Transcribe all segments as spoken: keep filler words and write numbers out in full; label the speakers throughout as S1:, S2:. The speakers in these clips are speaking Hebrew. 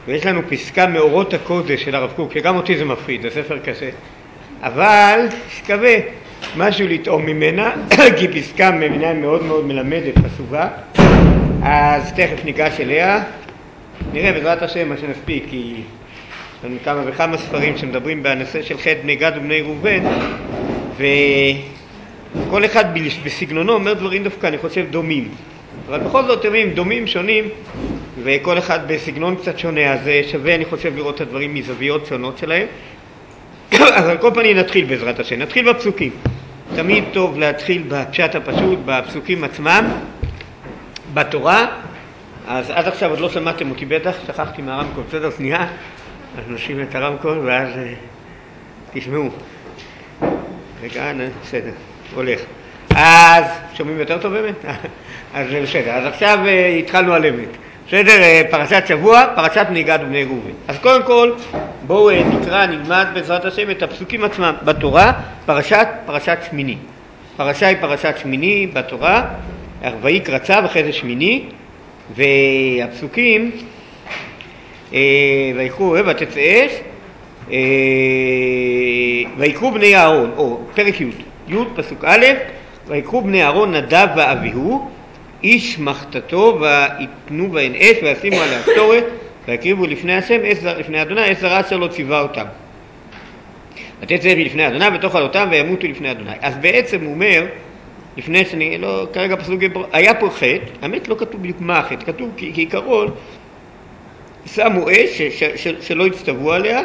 S1: ויש לנו פסקה מאורות הקודש של הרב קוק, שגם אותי זה מפחיד, זה ספר קשה, אבל שווה משהו לטעום ממנה, כי פסקה מבינה מאוד מאוד מלמדת, חשובה. אז תכף ניגש אליה, נראה בעזרת השם מה שנספיק, כי יש לנו כמה וכמה ספרים שמדברים בנושא של חטא בני גד ובני ראובן, וכל אחד בסגנונו אומר דברים דווקא, אני חושב, דומים. אבל בכל זאת, אתם דומים, שונים, וכל אחד בסגנון קצת שונה, אז שווה, אני חושב, לראות את הדברים מזוויות שונות שלהם. אז על כל פנים נתחיל בעזרת השם, נתחיל בפסוקים. תמיד טוב להתחיל בפשט הפשוט, בפסוקים עצמם, בתורה. אז עד עכשיו עוד לא שמעתם אותי בטח, שכחתי מהרמקול, בסדר, שנייה, אז נושים את הרמקול ואז תשמעו. רגע, בסדר, הולך. אז שומעים יותר טוב באמת? אז בסדר, אז עכשיו התחלנו על אמת. בסדר, פרשת שבוע, פרשת בני גד ובני ראובן. אז קודם כל, בואו נקרא, נלמד בעזרת השם את הפסוקים עצמם בתורה, פרשת, פרשת שמיני. פרשה היא פרשת שמיני בתורה, ויקרא צו אחרי זה שמיני, והפסוקים, ויקראו ותצא אש, ויקראו בני אהרון, או פרק י', י' פסוק א', ויקראו בני אהרון נדב ואביהו, איש מחתתו, ויתנו בהן אש, וישימו עליה קטורת, ויקריבו לפני השם אש לפני אדוני, אש זרה אשר לא ציווה אותם. ותצא אש לפני אדוני, ותאכל אותם, וימותו לפני אדוני. אז בעצם הוא אומר, לפני שאני, לא, כרגע פסוק, היה פה חטא, האמת לא כתוב בדיוק מה החטא, כתוב כעיקרון, שמו אש ש, ש, ש, שלא הצטוו עליה,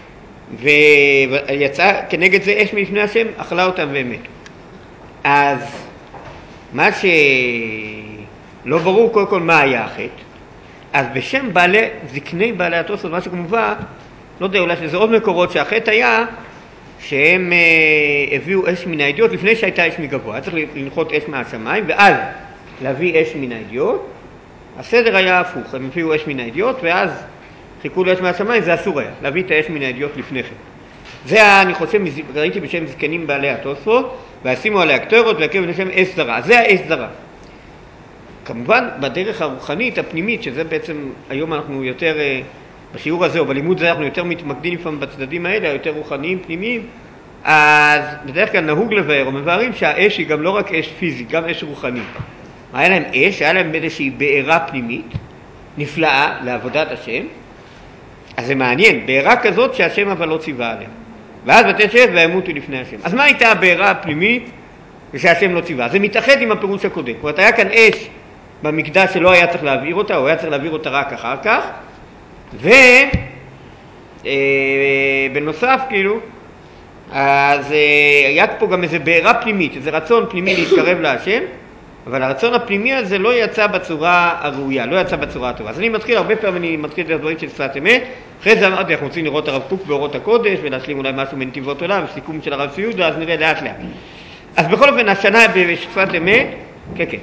S1: ויצא כנגד זה אש מלפני השם, אכלה אותם והם מתו. אז מה שלא ברור קודם כל מה היה החטא, אז בשם בעלי, זקני בעלי התוספות, מה שכמובן, לא יודע, אולי שזה עוד מקורות שהחטא היה, שהם אה, הביאו אש מן האידיוט לפני שהייתה אש מגבוה. היה צריך לנחות אש מהשמיים, ואז להביא אש מן האידיוט. הסדר היה הפוך, הם הביאו אש מן האידיוט, ואז חיכו לאש מהשמיים, זה אסור היה, להביא את האש מן האידיוט לפני כן. זה אני חושב, ראיתי בשם זקנים בעלי התוספות, וישימו עליה קטורות ויקריבו לשם אש זרה. זה האש זרה. כמובן, בדרך הרוחנית, הפנימית, שזה בעצם, היום אנחנו יותר, בשיעור הזה או בלימוד זה אנחנו יותר מתמקדים לפעמים בצדדים האלה, היותר רוחניים, פנימיים, אז בדרך כלל נהוג לבאר או מבארים שהאש היא גם לא רק אש פיזית, גם אש רוחנית. היה להם אש, היה להם איזושהי בעירה פנימית, נפלאה לעבודת השם, אז זה מעניין, בעירה כזאת שהשם אבל לא ציווה עליה. ואז ותצא וימותו לפני השם. אז מה הייתה הבעירה הפנימית ושהשם לא ציווה? זה מתאחד עם הפירוש הקודם. זאת אומרת, היה כאן אש במקדש שלא היה צריך להעביר אותה, או היה צריך להעביר אותה רק אחר כך, ובנוסף כאילו, אז היה פה גם איזה בעירה פנימית, איזה רצון פנימי להתקרב להשם, אבל הרצון הפנימי הזה לא יצא בצורה הראויה, לא יצא בצורה הטובה. אז אני מתחיל, הרבה פעמים אני מתחיל את הדברים של שפת אמת, אחרי זה אמרתי, אנחנו רוצים לראות הרב קוק באורות הקודש, ולהשלים אולי משהו מנתיבות עולם, סיכום של הרב ציודה, אז נראה לאט לאט. אז בכל אופן, השנה בשפת אמת, כן, כן.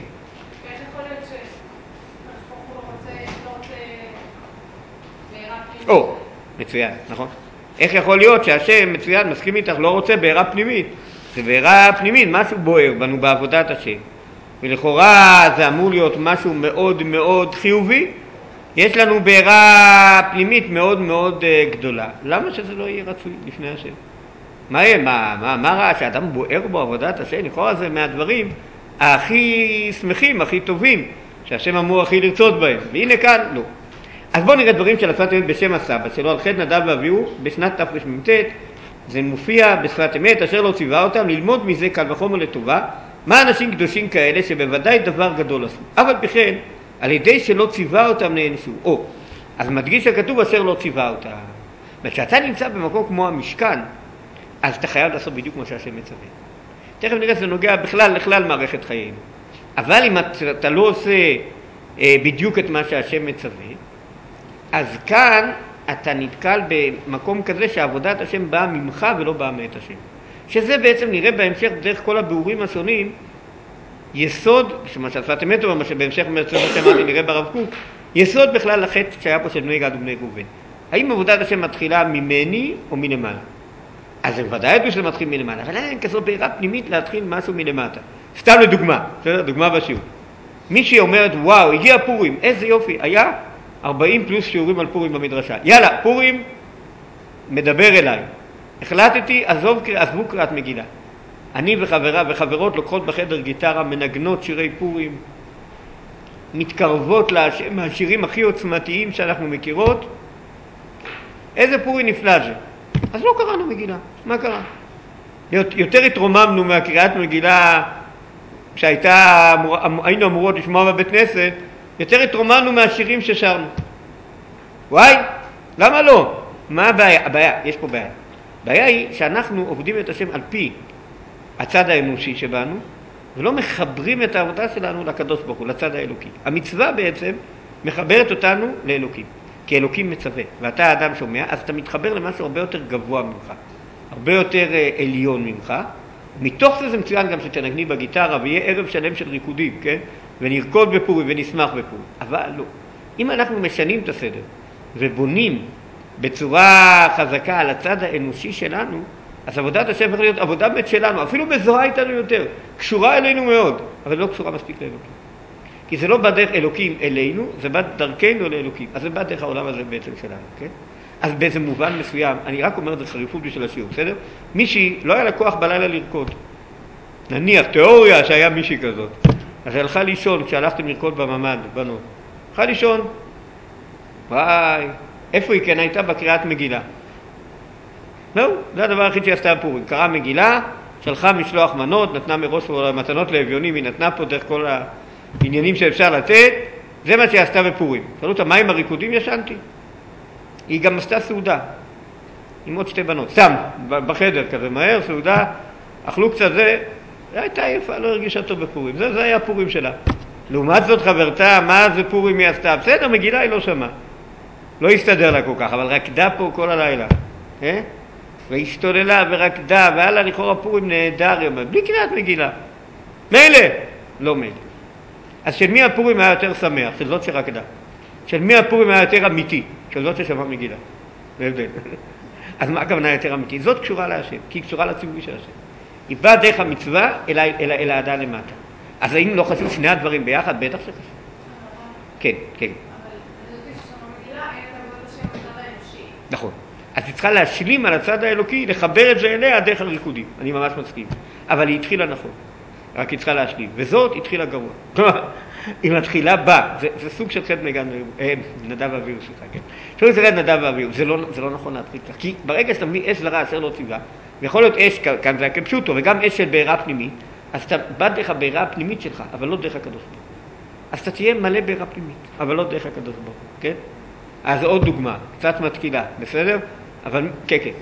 S1: או, מצוין, נכון? איך יכול להיות שהשם, מצוין, מסכים איתך, לא רוצה בעירה פנימית? זה בעירה פנימית, משהו בוער בנו בעבודת השם. ולכאורה זה אמור להיות משהו מאוד מאוד חיובי. יש לנו בעירה פנימית מאוד מאוד גדולה. למה שזה לא יהיה רצוי לפני השם? מה יהיה? מה, מה, מה רע שאדם בוער בו עבודת השם? לכאורה זה מהדברים הכי שמחים, הכי טובים, שהשם אמור הכי לרצות בהם. והנה כאן, לא. אז בואו נראה דברים של השפת אמת בשם הסבא שלו, על חטא נדב ואביהו בשנת תרמ"ט. זה מופיע בשפת אמת, אשר לא ציווה אותם, ללמוד מזה קל וחומר לטובה, מה אנשים קדושים כאלה שבוודאי דבר גדול עשו. אבל בכן, על ידי שלא ציווה אותם נענשו. או, אז מדגיש הכתוב אשר לא ציווה אותם. וכשאתה נמצא במקום כמו המשכן, אז אתה חייב לעשות בדיוק כמו שהשם מצווה. תכף נראה שזה נוגע בכלל לכלל מערכת חיינו. אבל אם אתה לא עושה אה, בדיוק את מה שהשם מצווה, אז כאן אתה נתקל במקום כזה שעבודת השם באה ממך ולא באה מאת השם. שזה בעצם נראה בהמשך דרך כל הביאורים השונים, יסוד, שמה ששפת אמת או מה שבהמשך מרצות השם נראה ברב קוק, יסוד בכלל לחטא שהיה פה של בני גד ובני ראובן. האם עבודת השם מתחילה ממני או מלמעלה? אז זה ודאי ידעו שזה מתחיל מלמעלה, אבל אין כזו בעירה פנימית להתחיל משהו מלמטה. סתם לדוגמה, בסדר? דוגמה בשיעור. מישהי אומרת, וואו, הגיע פורים, איזה יופי, היה? ארבעים פלוס שיעורים על פורים במדרשה. יאללה, פורים מדבר אליי. החלטתי, עזוב, עזבו קריאת מגילה. אני וחברה וחברות לוקחות בחדר גיטרה, מנגנות שירי פורים, מתקרבות להשם, מהשירים הכי עוצמתיים שאנחנו מכירות. איזה פורי נפלא זה. אז לא קראנו מגילה. מה קרה? יותר התרוממנו מהקריאת מגילה שהייתה, היינו אמורות לשמוע בבית כנסת, יותר התרוממנו מהשירים ששרנו. וואי, למה לא? מה הבעיה? הבעיה, יש פה בעיה. הבעיה היא שאנחנו עובדים את השם על פי הצד האנושי שבנו, ולא מחברים את העבודה שלנו לקדוש ברוך הוא, לצד האלוקי. המצווה בעצם מחברת אותנו לאלוקים, כי אלוקים מצווה, ואתה האדם שומע, אז אתה מתחבר למשהו הרבה יותר גבוה ממך, הרבה יותר עליון ממך. מתוך זה זה מצוין גם שתנגני בגיטרה ויהיה ערב שלם של ריקודים, כן? ונרקוד בפורים ונשמח בפורים. אבל לא. אם אנחנו משנים את הסדר ובונים בצורה חזקה על הצד האנושי שלנו, אז עבודת השם יכולה להיות עבודה באמת שלנו, אפילו מזוהה איתנו יותר, קשורה אלינו מאוד, אבל לא קשורה מספיק לאלוקים. כי זה לא בא דרך אלוקים אלינו, זה בא דרכנו לאלוקים. אז זה בא דרך העולם הזה בעצם שלנו, כן? אז באיזה מובן מסוים, אני רק אומר את זה חריפות בשביל השיעור, בסדר? מישהי לא היה לה כוח בלילה לרקוד. נניח, תיאוריה שהיה מישהי כזאת. אז היא הלכה לישון כשהלכתם לרקוד בממד, בנות. הלכה לישון. וואי, איפה היא כן הייתה? בקריאת מגילה. לא, זה הדבר הכי שעשתה הפורים. קראה מגילה, שלחה משלוח מנות, נתנה מראש מתנות לאביונים, היא נתנה פה דרך כל העניינים שאפשר לתת. זה מה שעשתה בפורים. שאלו אותה, מה עם הריקודים? ישנתי. היא גם עשתה סעודה עם עוד שתי בנות, סתם, בחדר כזה מהר, סעודה, אכלו קצת זה, זה הייתה יפה, לא הרגישה טוב בפורים, זה, זה היה הפורים שלה. לעומת זאת חברתה, מה זה פורים היא עשתה? בסדר, מגילה היא לא שמעה, לא הסתדר לה כל כך, אבל רקדה פה כל הלילה, אה? והשתוללה ורקדה, והיה לה לכאורה פורים נהדר, בלי קריאת מגילה. מילא, לא מילא. אז של מי הפורים היה יותר שמח? של זאת שרקדה. של מי הפורים היה יותר אמיתי? של זאת ששמע מגילה. בהבדל. אז מה הכוונה יותר אמיתי? זאת קשורה להשם, כי היא קשורה לציווי של השם. היא באה דרך המצווה אל, אל, אל האדם למטה. אז האם לא חשוב שני הדברים ביחד? בטח שחשוב. כן, כן.
S2: אבל זאת ששמע מגילה, אין את עבודת השם בצד האנושי.
S1: נכון. אז היא צריכה להשלים על הצד האלוקי, לחבר את זה אליה דרך הריקודים. אני ממש מסכים. אבל היא התחילה נכון. רק היא צריכה להשלים. וזאת התחילה גרוע. היא מתחילה בה. זה, זה סוג של חטא נגד אה, נדב ואביהו, סליחה, כן. שוב זה נדב ואביהו. זה לא, זה לא נכון להתחיל כך. כי ברגע שאתה מביא אש זרה אשר לא ציווה, ויכול להיות אש, כאן זה היה כפשוטו, וגם אש של בעירה פנימית, אז אתה בא דרך הבעירה הפנימית שלך, אבל לא דרך הקדוש ברוך הוא. אז אתה תהיה מלא בעירה פנימית, אבל לא דרך הקדוש ברוך הוא, כן? אז עוד דוגמה, קצת מתקילה, בסדר? אבל, כן, כן.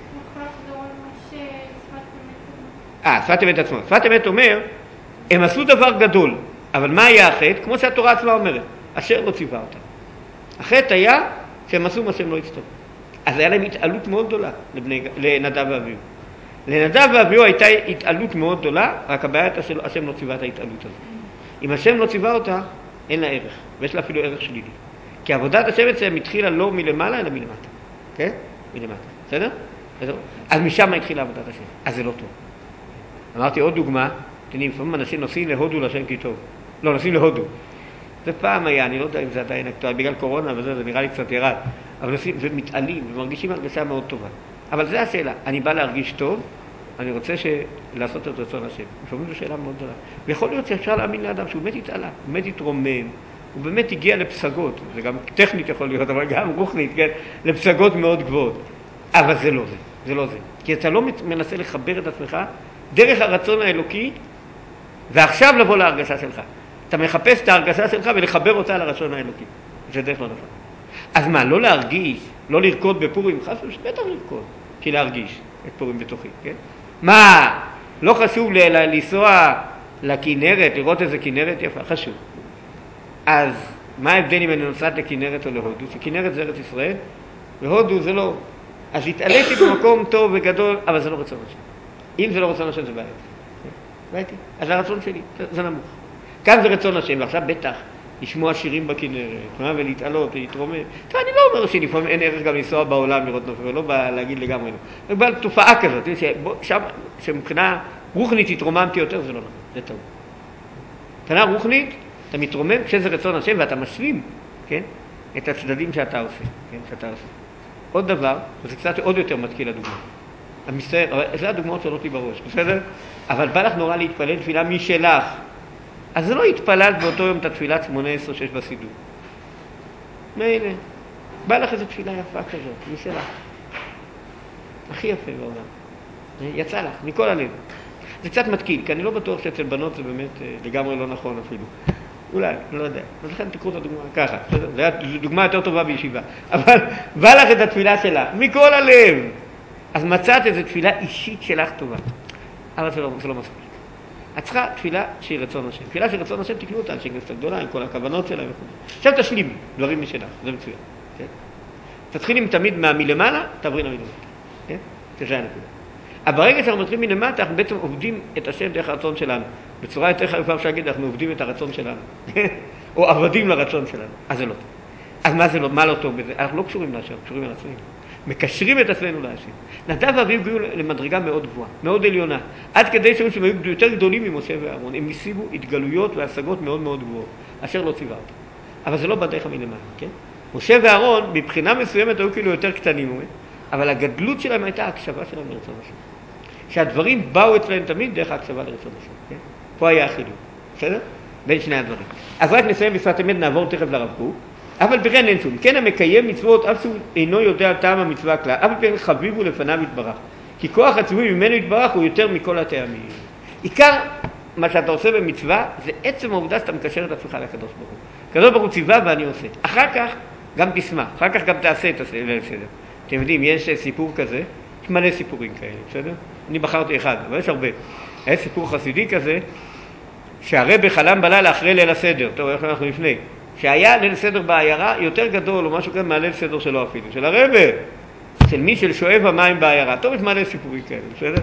S1: אה, שפת אמת עצמו. שפת אמת אומר, הם עשו דבר גדול, אבל מה היה החטא? כמו שהתורה עצמה אומרת, אשר לא ציווה אותם. החטא היה שהם עשו מה שהם לא הצטוו. אז היה להם התעלות מאוד גדולה לבני, לנדב ואביהו. לנדב ואביהו הייתה התעלות מאוד גדולה, רק הבעיה הייתה שהשם לא ציווה את ההתעלות הזאת. אם השם לא ציווה אותה, אין לה ערך, ויש לה אפילו ערך שלילי. כי עבודת השם אצלם התחילה לא מלמעלה, אלא מלמטה. כן? מלמטה. בסדר? אז משם התחילה עבודת השם. אז זה לא טוב. אמרתי עוד דוגמה, תראי, לפעמים אנשים נוסעים להודו לשם כי טוב. לא, נוסעים להודו. זה פעם היה, אני לא יודע אם זה עדיין אקטואלי, בגלל קורונה וזה, זה נראה לי קצת ירד. אבל נוסעים ומתעלים ומרגישים הרגשה מאוד טובה. אבל זה השאלה, אני בא להרגיש טוב, אני רוצה לעשות את רצון השם. לפעמים זו שאלה מאוד גדולה. ויכול להיות שאפשר להאמין לאדם שהוא באמת התעלה, הוא באמת התרומם, הוא באמת הגיע לפסגות, זה גם טכנית יכול להיות, אבל גם רוחנית, כן? לפסגות מאוד גבוהות. אבל זה לא זה, זה לא זה. כי אתה לא מנסה לחבר את עצמך דרך הרצון האלוקי, ועכשיו לבוא להרגשה שלך. אתה מחפש את ההרגשה שלך ולחבר אותה לרצון האלוקי. זה דרך לא נכון. אז מה, לא להרגיש, לא לרקוד בפורים, חשוב שבטח לרקוד, כי להרגיש את פורים בתוכי, כן? מה, לא חשוב ל- לנסוע לכנרת, לראות איזה כנרת יפה, חשוב. אז מה ההבדל אם אני נוסעת לכנרת או להודו? שכנרת זה ארץ ישראל, והודו זה לא. אז התעליתי במקום טוב וגדול, אבל זה לא רצון השם. אם זה לא רצון השם זה בעיה. בעייתי. אז הרצון שלי, זה, זה נמוך. כאן זה רצון השם, ועכשיו בטח לשמוע שירים בכנרת, ולהתעלות, ולהתרומם. עכשיו אני לא אומר שלפעמים אין ערך גם לנסוע בעולם לראות נופל, ולא בא להגיד לגמרי לא. זה בא תופעה כזאת, שם, שמבחינה רוחנית התרוממתי יותר, זה לא נכון, זה טוב. מבחינה רוחנית, אתה מתרומם כשזה רצון השם ואתה משלים, כן? את הצדדים שאתה עושה, כן, שאתה עושה. עוד דבר, וזה קצת עוד יותר מתקיל לדוגמה. המסתר, זה הדוגמאות שעולות לי בראש, בסדר? אבל בא לך נורא להתפלל תפילה משלך. אז זה לא התפללת באותו יום את התפילת שמונה עשרה שיש בסידור. מילא, בא לך איזו תפילה יפה כזאת, משלך. הכי יפה בעולם. יצא לך, מכל הלב. זה קצת מתקיל, כי אני לא בטוח שאצל בנות זה באמת לגמרי לא נכון אפילו. אולי, לא יודע. אז לכן תקחו את הדוגמה ככה. זו דוגמה יותר טובה בישיבה. אבל בא לך את התפילה שלה, מכל הלב. אז מצאת איזו תפילה אישית שלך טובה. אבל זה לא, זה לא מספיק. את צריכה תפילה שהיא רצון השם. תפילה של רצון השם תקנו אותה, אנשי כנסת הגדולה, עם כל הכוונות שלה וכו'. עכשיו תשלימי דברים משלך, זה מצוין. כן? תתחילים תמיד מלמעלה, תעברי למלמטה. כן? זה הנקודה. אבל ברגע שאנחנו מתחילים מלמטה, אנחנו בעצם עובדים את השם דרך הרצון שלנו. בצורה יותר חריפה אפשר להגיד, אנחנו עובדים את הרצון שלנו. או עבדים לרצון שלנו. אז זה לא טוב. אז מה זה לא, מה לא טוב בזה? אנחנו לא קשורים להשם, קשורים לעצמנו. מקשרים את עצמנו להשם. נדב ואביהו הגיעו למדרגה מאוד גבוהה, מאוד עליונה. עד כדי שהם היו יותר גדולים ממשה ואהרון. הם השיגו התגלויות והשגות מאוד מאוד גבוהות, אשר לא ציווה אותם. אבל זה לא בדרך מלמעלה, כן? משה ואהרון, מבחינה מסוימת, היו כאילו יותר קטנים, אבל הגדלות שלהם הייתה ההקשבה שלהם לרצון השם. שהדברים באו אצלהם תמיד דרך ההקשבה לרצון השם, כן? פה היה החילוק, בסדר? בין שני הדברים. אז רק נסיים בשפת אמת, נעבור תכף לרב קוק. אבל בכן אין שום, כן המקיים מצוות, אף שהוא אינו יודע טעם המצווה כלל, אף בכן חביב הוא לפניו יתברך. כי כוח הציווי ממנו יתברך הוא יותר מכל הטעמים. עיקר מה שאתה עושה במצווה, זה עצם העובדה שאתה מקשר את עצמך לקדוש ברוך הוא. הקדוש ברוך הוא ציווה ואני עושה. אחר כך גם תשמח, אחר כך גם תעשה את הסדר. אתם יודעים, יש סיפור כזה, יש מלא סיפורים כאלה, בסדר? אני בחרתי אחד, אבל יש הרבה. יש סיפור חסידי כזה, שהרבא חלם בלילה אחרי ליל הסדר, טוב, איך אנחנו לפני, שהיה ליל סדר בעיירה יותר גדול או משהו כזה מהליל סדר שלו אפילו, של הרבא, של מי של שואב המים בעיירה. טוב, יש מלא סיפורים כאלה, בסדר?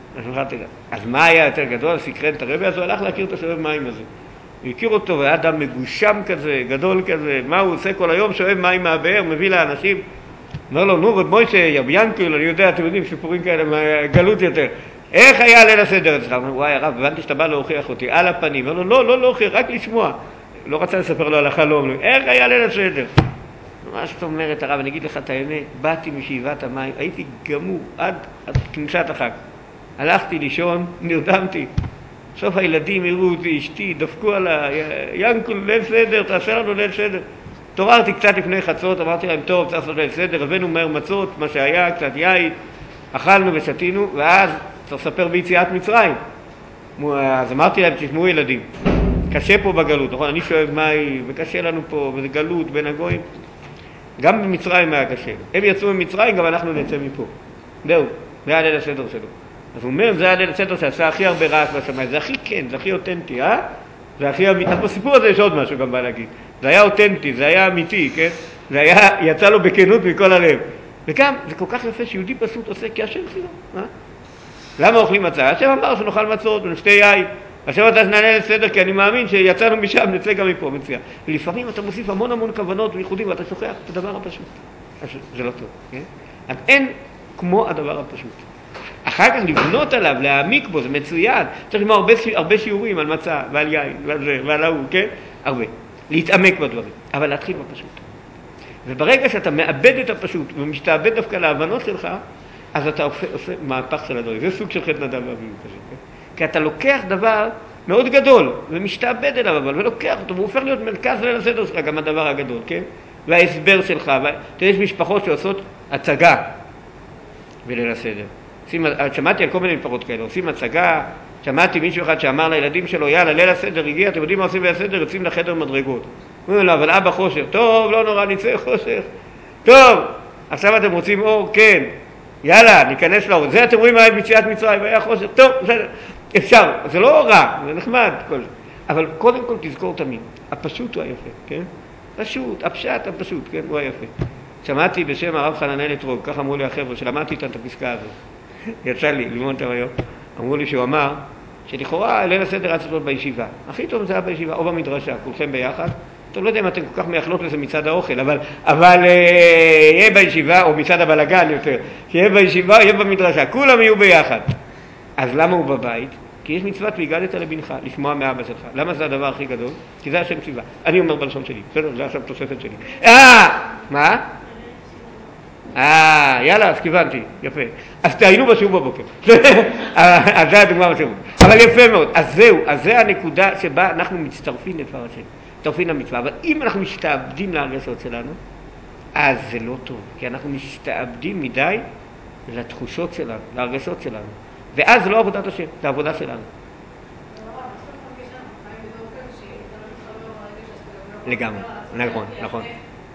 S1: אז מה היה יותר גדול? סקרן את הרבא, אז הוא הלך להכיר את השואב מים הזה. הוא הכיר אותו, והיה אדם מגושם כזה, גדול כזה, מה הוא עושה כל היום? שואב מים מהבאר, מביא לאנשים. אומר לו, נו, רב מוישה, יב ינקל, אני יודע, אתם יודעים, סיפורים כאלה, גלות יותר. איך היה ליל הסדר אצלך? הוא אומר, וואי, הרב, הבנתי שאתה בא להוכיח אותי, על הפנים. אומר לו, לא, לא, לא הוכיח, רק לשמוע. לא רצה לספר לו על החלום, איך היה ליל הסדר? מה זאת אומרת, הרב, אני אגיד לך את האמת, באתי משאיבת המים, הייתי גמור עד, עד כניסת החג. הלכתי לישון, נרדמתי. בסוף הילדים הראו אותי, אשתי, דפקו עליי, ינקל, ליל סדר, תעשה לנו ליל סדר. תוררתי קצת לפני חצות, אמרתי להם, טוב, צריך לעשות ליל סדר, הבאנו מהר מצות, מה שהיה, קצת יין, אכלנו ושתינו, ואז צריך לספר ביציאת מצרים. אז אמרתי להם, תשמעו ילדים, קשה פה בגלות, נכון? אני שואב מים, וקשה לנו פה, וזה גלות בין הגויים. גם במצרים היה קשה. הם יצאו ממצרים, גם אנחנו נצא מפה. זהו, זה היה ליל הסדר שלו. אז הוא אומר, זה היה ליל הסדר שעשה הכי הרבה רעש בשמיים. זה הכי כן, זה הכי אותנטי, אה? זה הכי אמיתי. אז בסיפור הזה יש עוד משהו גם בא להגיד. זה היה אותנטי, זה היה אמיתי, כן? זה היה, יצא לו בכנות מכל הלב. וגם, זה כל כך יפה שיהודי פשוט עושה כי השם ציווה, אה? למה אוכלים מצה? השם אמר שנאכל מצות ונשתה יין. השם אתה שנענה לסדר, כי אני מאמין שיצאנו משם, נצא גם מפה, מצוין. ולפעמים אתה מוסיף המון המון כוונות וייחודים, ואתה שוכח את הדבר הפשוט. אז זה לא טוב, כן? אז אין כמו הדבר הפשוט. אחר כך לבנות עליו, להעמיק בו, זה מצוין. צריך לומר הרבה, הרבה שיעורים על מצה ועל יין ועל זה ועל ההוא, כן? הרבה. להתעמק בדברים, אבל להתחיל בפשוט. וברגע שאתה מאבד את הפשוט ומשתעבד דווקא להבנות שלך, אז אתה עושה, עושה מהפך של הדברים. זה סוג של חטא נדב ואביהו כזה, כן? כי אתה לוקח דבר מאוד גדול ומשתעבד אליו, אבל ולוקח אותו, והוא הופך להיות מרכז ליל הסדר שלך, גם הדבר הגדול, כן? וההסבר שלך, ו... יש משפחות שעושות הצגה בליל הסדר. עושים, שמעתי על כל מיני משפחות כאלה, עושים הצגה, שמעתי מישהו אחד שאמר לילדים שלו, יאללה, ליל הסדר הגיע, אתם יודעים מה עושים בליל הסדר? יוצאים לחדר מדרגות. אומרים לו, אבל אבא חושך, טוב, לא נורא, נצא חושך, טוב, עכשיו אתם רוצים אור? כן, יאללה, ניכנס לאור, זה אתם רואים מה היה ביציאת מצרים, היה חושך, טוב, בסדר, אפשר, זה לא רע, זה נחמד, כל זה. אבל קודם כל תזכור תמיד, הפשוט הוא היפה, כן? פשוט, הפשט הפשוט, כן? הוא היפה. שמעתי בשם הרב חננאל אתרוג, כך אמרו לי החבר'ה, שלמדתי איתם את הפסקה הזאת. יצא לי, ללמוד אותם היום. אמרו לי שהוא אמר, שלכאורה ליל הסדר היה צריך להיות בישיבה. הכי טוב זה היה בישיבה, או במדרשה, כולכם ביחד. טוב, לא יודע אם אתם כל כך מייחלות לזה מצד האוכל, אבל, אבל אה, יהיה בישיבה, או מצד הבלגן יותר, שיהיה בישיבה, יהיה במדרשה, כולם יהיו ביחד. אז למה הוא בבית? כי יש מצוות והגדת לבנך, לשמוע מאבא שלך. למה זה הדבר הכי גדול? כי זה השם ציווה. אני אומר בלשון שלי, בסדר? זה עכשיו תוספת שלי. אה! מה? אה, יאללה, אז כיוונתי, יפה. אז תהיינו בשיעור בבוקר. אז זה הדוגמה בשיעור. אבל יפה מאוד. אז זהו, אז זה הנקודה שבה אנחנו מצטרפים לדבר השם. מצטרפים למצווה. אבל אם אנחנו משתעבדים להרגשות שלנו, אז זה לא טוב. כי אנחנו משתעבדים מדי לתחושות שלנו, להרגשות שלנו. ואז זה לא עבודת השם, זה עבודה שלנו. לגמרי, נכון, נכון.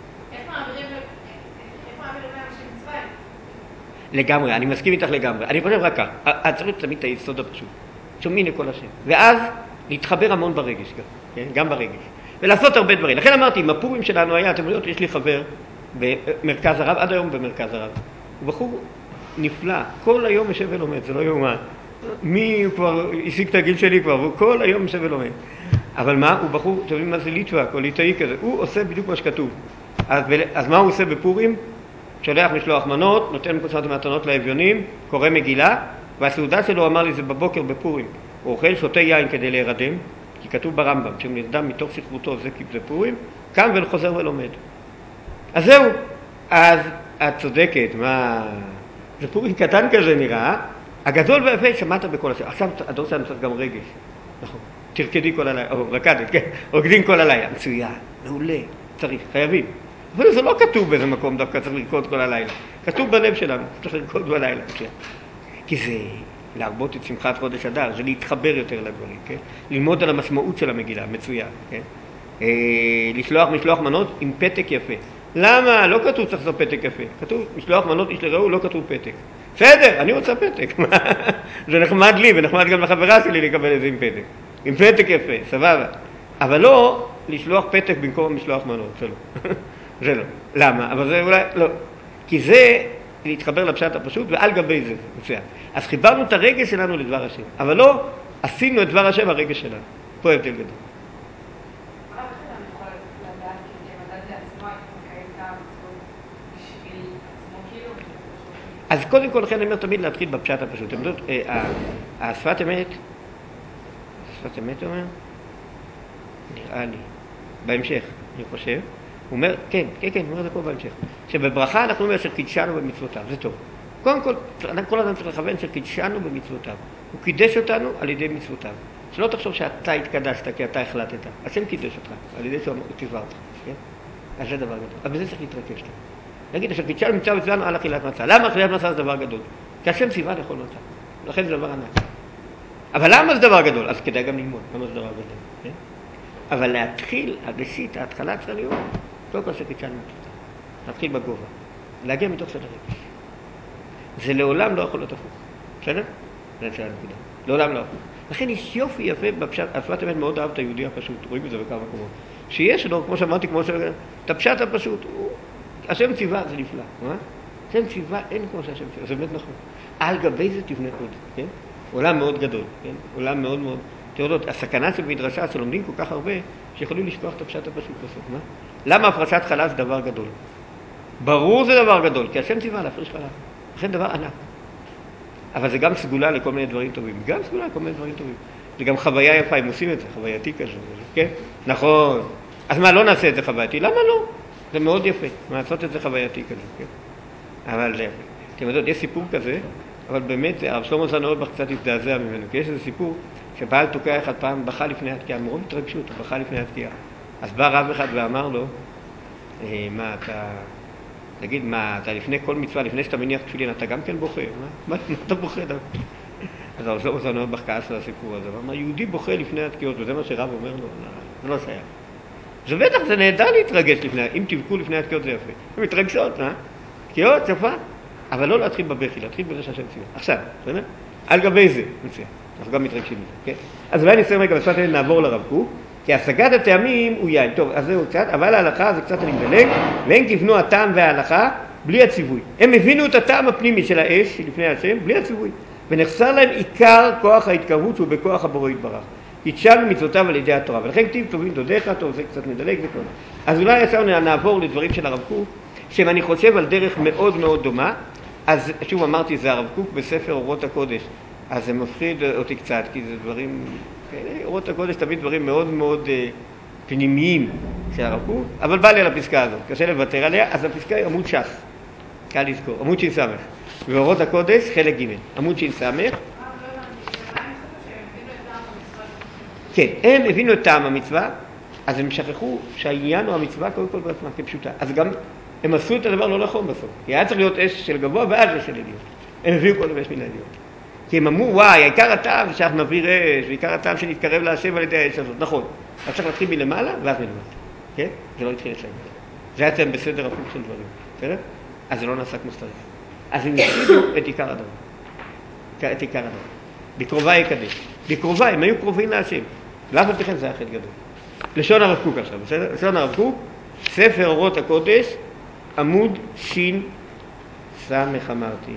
S1: לגמרי, אני מסכים איתך לגמרי. אני חושב רק כך, את צריך תמיד את היסוד הפשוט. שומעים לכל השם. ואז להתחבר המון ברגש גם, כן? גם ברגש. ולעשות הרבה דברים. לכן אמרתי, עם הפורים שלנו היה, אתם יודעים, יש לי חבר במרכז הרב, עד היום במרכז הרב. הוא בחור נפלא, כל היום יושב ולומד, זה לא יאומן. מי הוא כבר, השיג את הגיל שלי כבר, והוא כל היום יושב ולומד. אבל מה, הוא בחור, אתם יודעים מה זה ליטווק או ליטאי כזה, הוא עושה בדיוק מה שכתוב. אז, אז מה הוא עושה בפורים? שולח משלוח מנות, נותן קצת מתנות לאביונים, קורא מגילה, והסעודה שלו אמר לי זה בבוקר בפורים. הוא אוכל, שותה יין כדי להירדם, כי כתוב ברמב"ם, שהוא נרדם מתוך שכרותו, זה, זה פורים, קם וחוזר ולומד. אז זהו, אז את צודקת, מה... זה פורים קטן כזה נראה, הגדול והיפה שמעת בכל השם. עכשיו הדור שלנו צריך גם רגש, נכון, תרקדי כל הלילה, או רקדת, כן, רוקדים כל הלילה, מצוין, מעולה, צריך, חייבים. אבל זה לא כתוב באיזה מקום דווקא צריך לרקוד כל הלילה. כתוב בלב שלנו, צריך לרקוד בלילה. כי זה להרבות את שמחת חודש אדר, זה להתחבר יותר לדברים, כן? ללמוד על המשמעות של המגילה, מצוין, כן? אה, לשלוח משלוח מנות עם פתק יפה. למה? לא כתוב צריך לעשות פתק יפה. כתוב משלוח מנות איש לרעהו, לא כתוב פתק. בסדר, אני רוצה פתק. זה נחמד לי ונחמד גם לחברה שלי לקבל את זה עם פתק. עם פתק יפה, סבבה. אבל לא לשלוח פתק במקום משלוח מנות, זה לא. זה לא. למה? אבל זה אולי, לא. כי זה להתחבר לפשט הפשוט, ועל גבי זה, מצוין. אז חיברנו את הרגש שלנו לדבר השם, אבל לא עשינו את דבר השם הרגש שלנו. פה הבדל גדול. אז קודם כל, לכן אני אומר תמיד להתחיל בפשט הפשוט. אתם יודעות, השפת אמת, השפת אמת אומר, נראה לי, בהמשך, אני חושב, הוא אומר, כן, כן, כן, הוא אומר זה פה בהמשך, שבברכה אנחנו אומרים שקידשנו במצוותיו, זה טוב. קודם כל, כל אדם צריך לכוון שקידשנו במצוותיו. הוא קידש אותנו על ידי מצוותיו. שלא תחשוב שאתה התקדשת כי אתה החלטת. השם קידש אותך, על ידי שהוא ציווה אותך, כן? אז זה דבר גדול. אבל בזה צריך להתרכז לך. נגיד, שקידשנו מצווה מצוונו על אכילת מצה. למה אכילת מצה זה דבר גדול? כי השם ציווה לאכול מצה. לכן זה דבר ענק. אבל למה זה דבר גדול? אז כדאי גם ללמוד, למה זה דבר גדול, כן? אבל להתחיל, הראשית, ההתחלה של היום, לא כל שקידשנו מצוותיו. להתחיל בגובה. להגיע מתוך סדר רגש. זה לעולם לא יכול להיות הפוך. בסדר? זה שאלה נקודה. לעולם לא הפוך. לכן יש יופי יפה בפשט, השפת אמת מאוד אהב את היהודי הפשוט, רואים את זה בכמה מקומות. שיש לו, כמו שאמרתי, כמו ש... את הפשט הפשוט, הוא... השם ציווה, זה נפלא. מה? השם ציווה, אין כמו שהשם ציווה, זה באמת נכון. על גבי זה תבנה עוד, כן? עולם מאוד גדול, כן? עולם מאוד מאוד... תראו, הסכנה של מדרשה שלומדים כל כך הרבה, שיכולים לשכוח את הפשט הפשוט בסוף, מה? למה הפרשת חלב זה דבר גדול? ברור זה דבר גדול, כי השם ציווה להפריש חלב. לכן דבר ענק. אבל זה גם סגולה לכל מיני דברים טובים. גם סגולה לכל מיני דברים טובים. זה גם חוויה יפה, הם עושים את זה, חווייתי כזה, כן? נכון. אז מה, לא נעשה את זה חווייתי? למה לא? זה מאוד יפה, לעשות את זה חווייתי כזה, כן? אבל אתם יודעים, יש סיפור כזה, אבל באמת, הרב שלמה זלמן קצת הזדעזע ממנו, כי יש איזה סיפור שבעל תוקע אחד פעם בכה לפני התקיעה, מרוב התרגשות, הוא בכה לפני התקיעה. אז בא רב אחד ואמר לו, אה, מה, אתה... תגיד, מה, אתה לפני כל מצווה, לפני שאתה מניח תפילין, אתה גם כן בוכה? מה, מה, מה אתה בוכה דווקא? אז הרב שלמה זלמן כעס על הסיפור הזה, הוא אמר, יהודי בוכה לפני התקיעות, וזה מה שרב אומר לו, זה לא שייך. זה בטח, זה נהדר להתרגש לפני, אם תבכו לפני התקיעות זה יפה. הם מתרגשות, אה? תקיעות, שפה, אבל לא להתחיל בבכי, להתחיל בזה שהשם ציווה. עכשיו, בסדר? על גבי זה, מצוין. אנחנו גם מתרגשים מזה, כן? אז אולי נסיים רגע בשפת אמת נעבור לרב קוק, כי השגת הטעמים הוא יין. טוב, אז זהו קצת, אבל ההלכה זה קצת אני מדלג, והם כיוונו הטעם וההלכה בלי הציווי. הם הבינו את הטעם הפנימי של האש לפני השם, בלי הציווי. ונחסר להם עיקר כוח ההתקרבות שהוא בכוח הבורא יתברך. קידשנו מצוותיו על ידי התורה, ולכן כתיב טובים דודיך, טוב, זה קצת מדלג וכל. אז אולי עכשיו נעבור לדברים של הרב קוק, שהם אני חושב על דרך מאוד מאוד דומה. אז שוב אמרתי, זה הרב קוק בספר אורות הקודש, אז זה מפחיד אותי קצת, כי זה דברים, אורות הקודש תמיד דברים מאוד מאוד פנימיים של הרב קוק, אבל בא לי על הפסקה הזאת, קשה לוותר עליה, אז הפסקה היא עמוד ש"ס, קל לזכור, עמוד ש"ס, ואורות הקודש חלק ג', עמוד ש"ס. כן, הם הבינו את טעם המצווה, אז הם שכחו שהעניין הוא המצווה קודם כל בעצמה, כפשוטה. אז גם הם עשו את הדבר לא נכון בסוף, כי היה צריך להיות אש של גבוה ואז אש של עליון. הם הביאו קודם אש מן העליון. כי הם אמרו, וואי, העיקר הטעם שאנחנו נביא אש, ועיקר הטעם שנתקרב להשם על ידי האש הזאת. נכון, אז צריך להתחיל מלמעלה ואז מלמטה. כן? זה לא התחיל לשם. זה היה אתם בסדר הפוך של דברים. בסדר? אז זה לא נעשה כמו שצריך. אז הם הפסידו את עיקר הדבר. את עיקר הדבר. בקרובה יקדש. בקרובה, הם היו קרובים להשם. ואף על פי כן זה היה חטא גדול. לשון הרב קוק עכשיו, בסדר? לשון הרב קוק, ספר אורות הקודש, עמוד שין סמך אמרתי.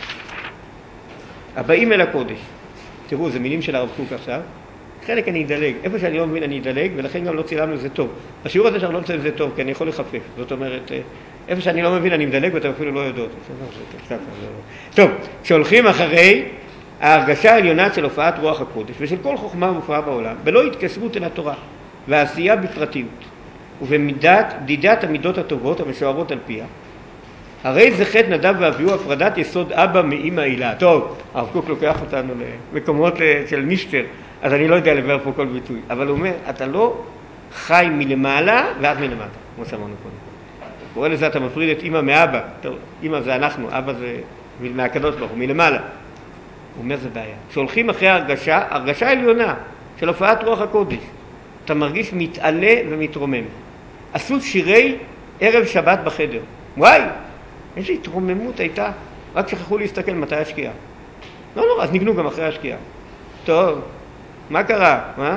S1: הבאים אל הקודש. תראו, זה מילים של הרב קוק עכשיו. חלק אני אדלג. איפה שאני לא מבין אני אדלג, ולכן גם לא צילמנו זה טוב. בשיעור הזה שאנחנו לא מצאים זה טוב, כי אני יכול לחפף. זאת אומרת, איפה שאני לא מבין אני מדלג ואתם אפילו לא יודעות. טוב, כשהולכים אחרי ההרגשה העליונה של הופעת רוח הקודש ושל כל חוכמה ומופעה בעולם, בלא התקשרות אל התורה והעשייה בפרטיות ובמידת דידת המידות הטובות המשוערות על פיה, הרי זה חטא נדב ואביהו הפרדת יסוד אבא מאמא הילה. טוב, הרב קוק לוקח אותנו למקומות של נישטר, אז אני לא יודע לבאר פה כל ביטוי, אבל הוא אומר, אתה לא חי מלמעלה ואז מלמטה, כמו שאמרנו קודם. הוא קורא לזה, אתה מפריד את אמא מאבא. טוב, אמא זה אנחנו, אבא זה מהקדוש ברוך הוא, מלמעלה. הוא אומר, זה בעיה. כשהולכים אחרי ההרגשה, הרגשה עליונה של הופעת רוח הקודש, אתה מרגיש מתעלה ומתרומם. עשו שירי ערב שבת בחדר. וואי, איזו התרוממות הייתה, רק שכחו להסתכל מתי השקיעה. לא נורא, אז ניגנו גם אחרי השקיעה. טוב, מה קרה? מה?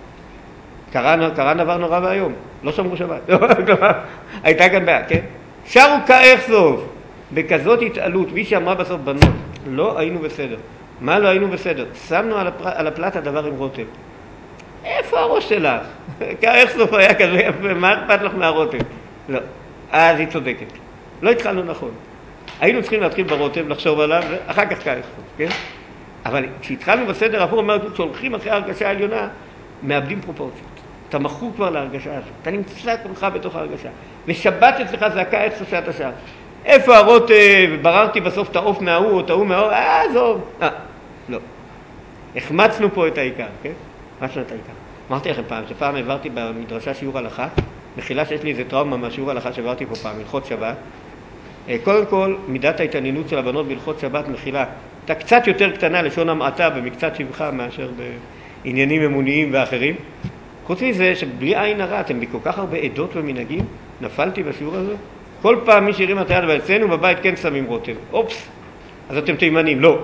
S1: קרה, קרה דבר נורא והיום, לא שמרו שבת. הייתה כאן בעיה, כן? שרו כאיך סוף, בכזאת התעלות, מי שאמרה בסוף בנות, לא היינו בסדר. מה לא היינו בסדר? שמנו על, הפר... על הפלט הדבר עם רוטב. איפה הראש שלך? כאיך סוף היה כזה יפה, מה אכפת לך מהרוטב? לא, אז היא צודקת. לא התחלנו נכון. היינו צריכים להתחיל ברוטב, לחשוב עליו, ואחר כך כאיך סוף, כן? אבל כשהתחלנו בסדר הפוך, אמרנו, כשהולכים אחרי ההרגשה העליונה, מאבדים פרופורציות. אתה מכור כבר להרגשה הזאת. אתה נמצא כולך בתוך ההרגשה. ושבת אצלך זה הכאיך סוף שאתה שר. איפה הרוטב? בררתי בסוף את העוף מההוא או את ההוא מההוא, אה, עזוב. אה, לא. החמצנו פה את העיקר, כן? החמצנו את העיקר. אמרתי לכם פעם, שפעם העברתי במדרשה שיעור הלכה, מחילה שיש לי איזה טראומה מהשיעור הלכה שעברתי פה פעם, הלכות שבת. קודם כל, מידת ההתעניינות של הבנות בהלכות שבת מחילה, הייתה קצת יותר קטנה לשון המעטה במקצת שבחה מאשר בעניינים אמוניים ואחרים. חוץ מזה שבלי עין הרע, אתם בכל כך הרבה עדות ומנהגים, נפלתי בשיעור הזה. כל פעם מי שירים את היד ואצלנו בבית כן שמים רוטב. אופס, אז אתם תימנים, לא.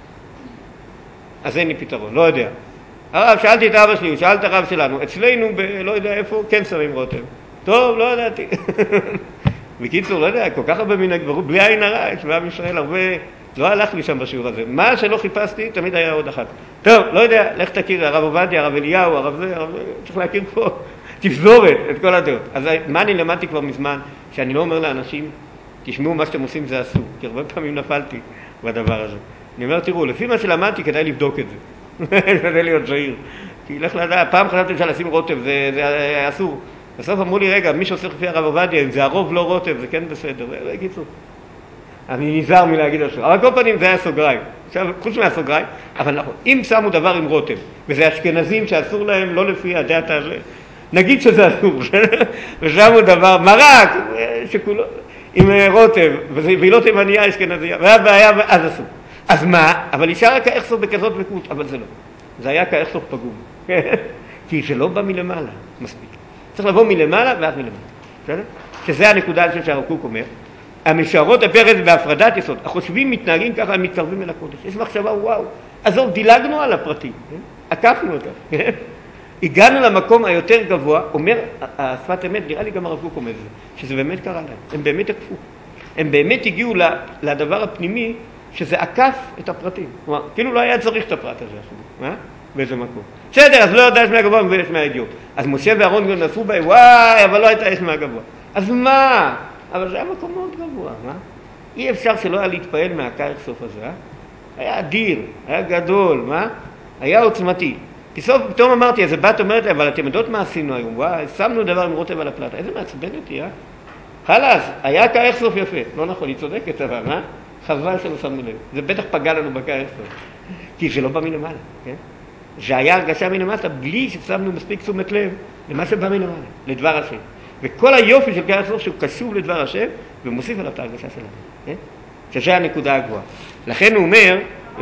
S1: אז אין לי פתרון, לא יודע. הרב, שאלתי את אבא שלי, שאל את הרב שלנו, אצלנו ב... לא יודע איפה, כן שמים רוטב. טוב, לא ידעתי. בקיצור, לא יודע, כל כך הרבה מנהג, בלי עין הרע, יש בעם ישראל הרבה, לא הלך לי שם בשיעור הזה. מה שלא חיפשתי, תמיד היה עוד אחת. טוב, לא יודע, לך תכיר, הרב עובדיה, הרב אליהו, הרב זה, הרב זה, צריך להכיר פה, תפזורת את כל הדעות. אז מה אני למדתי כבר מזמן, שאני לא אומר לאנשים, תשמעו מה שאתם עושים זה אסור, כי הרבה פעמים נפלתי בדבר הזה. אני אומר, תראו, לפי מה שלמדתי כדאי לבדוק את זה. כדאי להיות זהיר. כי לך לדעת, פעם חשבתי שלשים רוטב, זה, זה אסור. בסוף אמרו לי, רגע, מי שעושה לפי הרב עובדיה, אם זה הרוב לא רוטב, זה כן בסדר. זה קיצור. אני נזהר מלהגיד אסור. אבל כל פנים זה היה סוגריים. עכשיו, חוץ מהסוגריים, אבל נכון, אם שמו דבר עם רוטב, וזה אשכנזים שאסור להם לא לפי הדעת הזה, נגיד שזה אסור, ושמו דבר, מרק, שכולו, עם רוטב, והיא לא תימניה אשכנזיה, והיה בעיה, אז אסור. אז מה? אבל אישה רק האכסוף בכזאת בקות, אבל זה לא. זה היה כאכסוף פגום. כי זה לא בא מלמעלה, מספיק. צריך לבוא מלמעלה ואז מלמעלה. בסדר? שזה הנקודה הזאת שהרב קוק אומר. המשערות הפרץ בהפרדת יסוד. החושבים מתנהגים ככה, הם מתקרבים אל הקודש. יש מחשבה, וואו. עזוב, דילגנו על הפרטים. עקפנו אותם. הגענו למקום היותר גבוה, אומר, השפת אמת, נראה לי גם הרב קוק אומר את זה, שזה באמת קרה להם. הם באמת עקפו. הם באמת הגיעו לדבר הפנימי, שזה עקף את הפרטים. כלומר, כאילו לא היה צריך את הפרט הזה. מה? באיזה מקום. בסדר, אז לא יודע יש מהגבוה, מבין יש מהאידיוט. אז משה ואהרון גם נסעו בה, וואי, אבל לא הייתה יש מהגבוה. אז מה? אבל זה היה מקום מאוד גבוה, מה? אי אפשר שלא היה להתפעל מהכאיך סוף הזה, אה? היה אדיר, היה גדול, מה? היה עוצמתי. בסוף פתאום אמרתי, אז הבת אומרת לי, אבל אתם יודעות מה עשינו היום? וואי, שמנו דבר עם רוטב על הפלטה. איזה מעצבן אותי, אה? חלאס, היה כאיירסופט יפה. לא נכון, היא צודקת, אבל, מה? חבל שלא שמנו לב. זה בטח פגע לנו בכאיירסופט. כי זה לא בא מלמעלה, כן? זה היה הרגשה מלמטה, בלי ששמנו מספיק תשומת לב למה שבא מלמעלה, לדבר השם. וכל היופי של כאיירסופט שהוא קשוב לדבר השם, ומוסיף עליו את ההרגשה שלנו, כן? שזה הנקודה הגבוהה. לכן הוא אומר...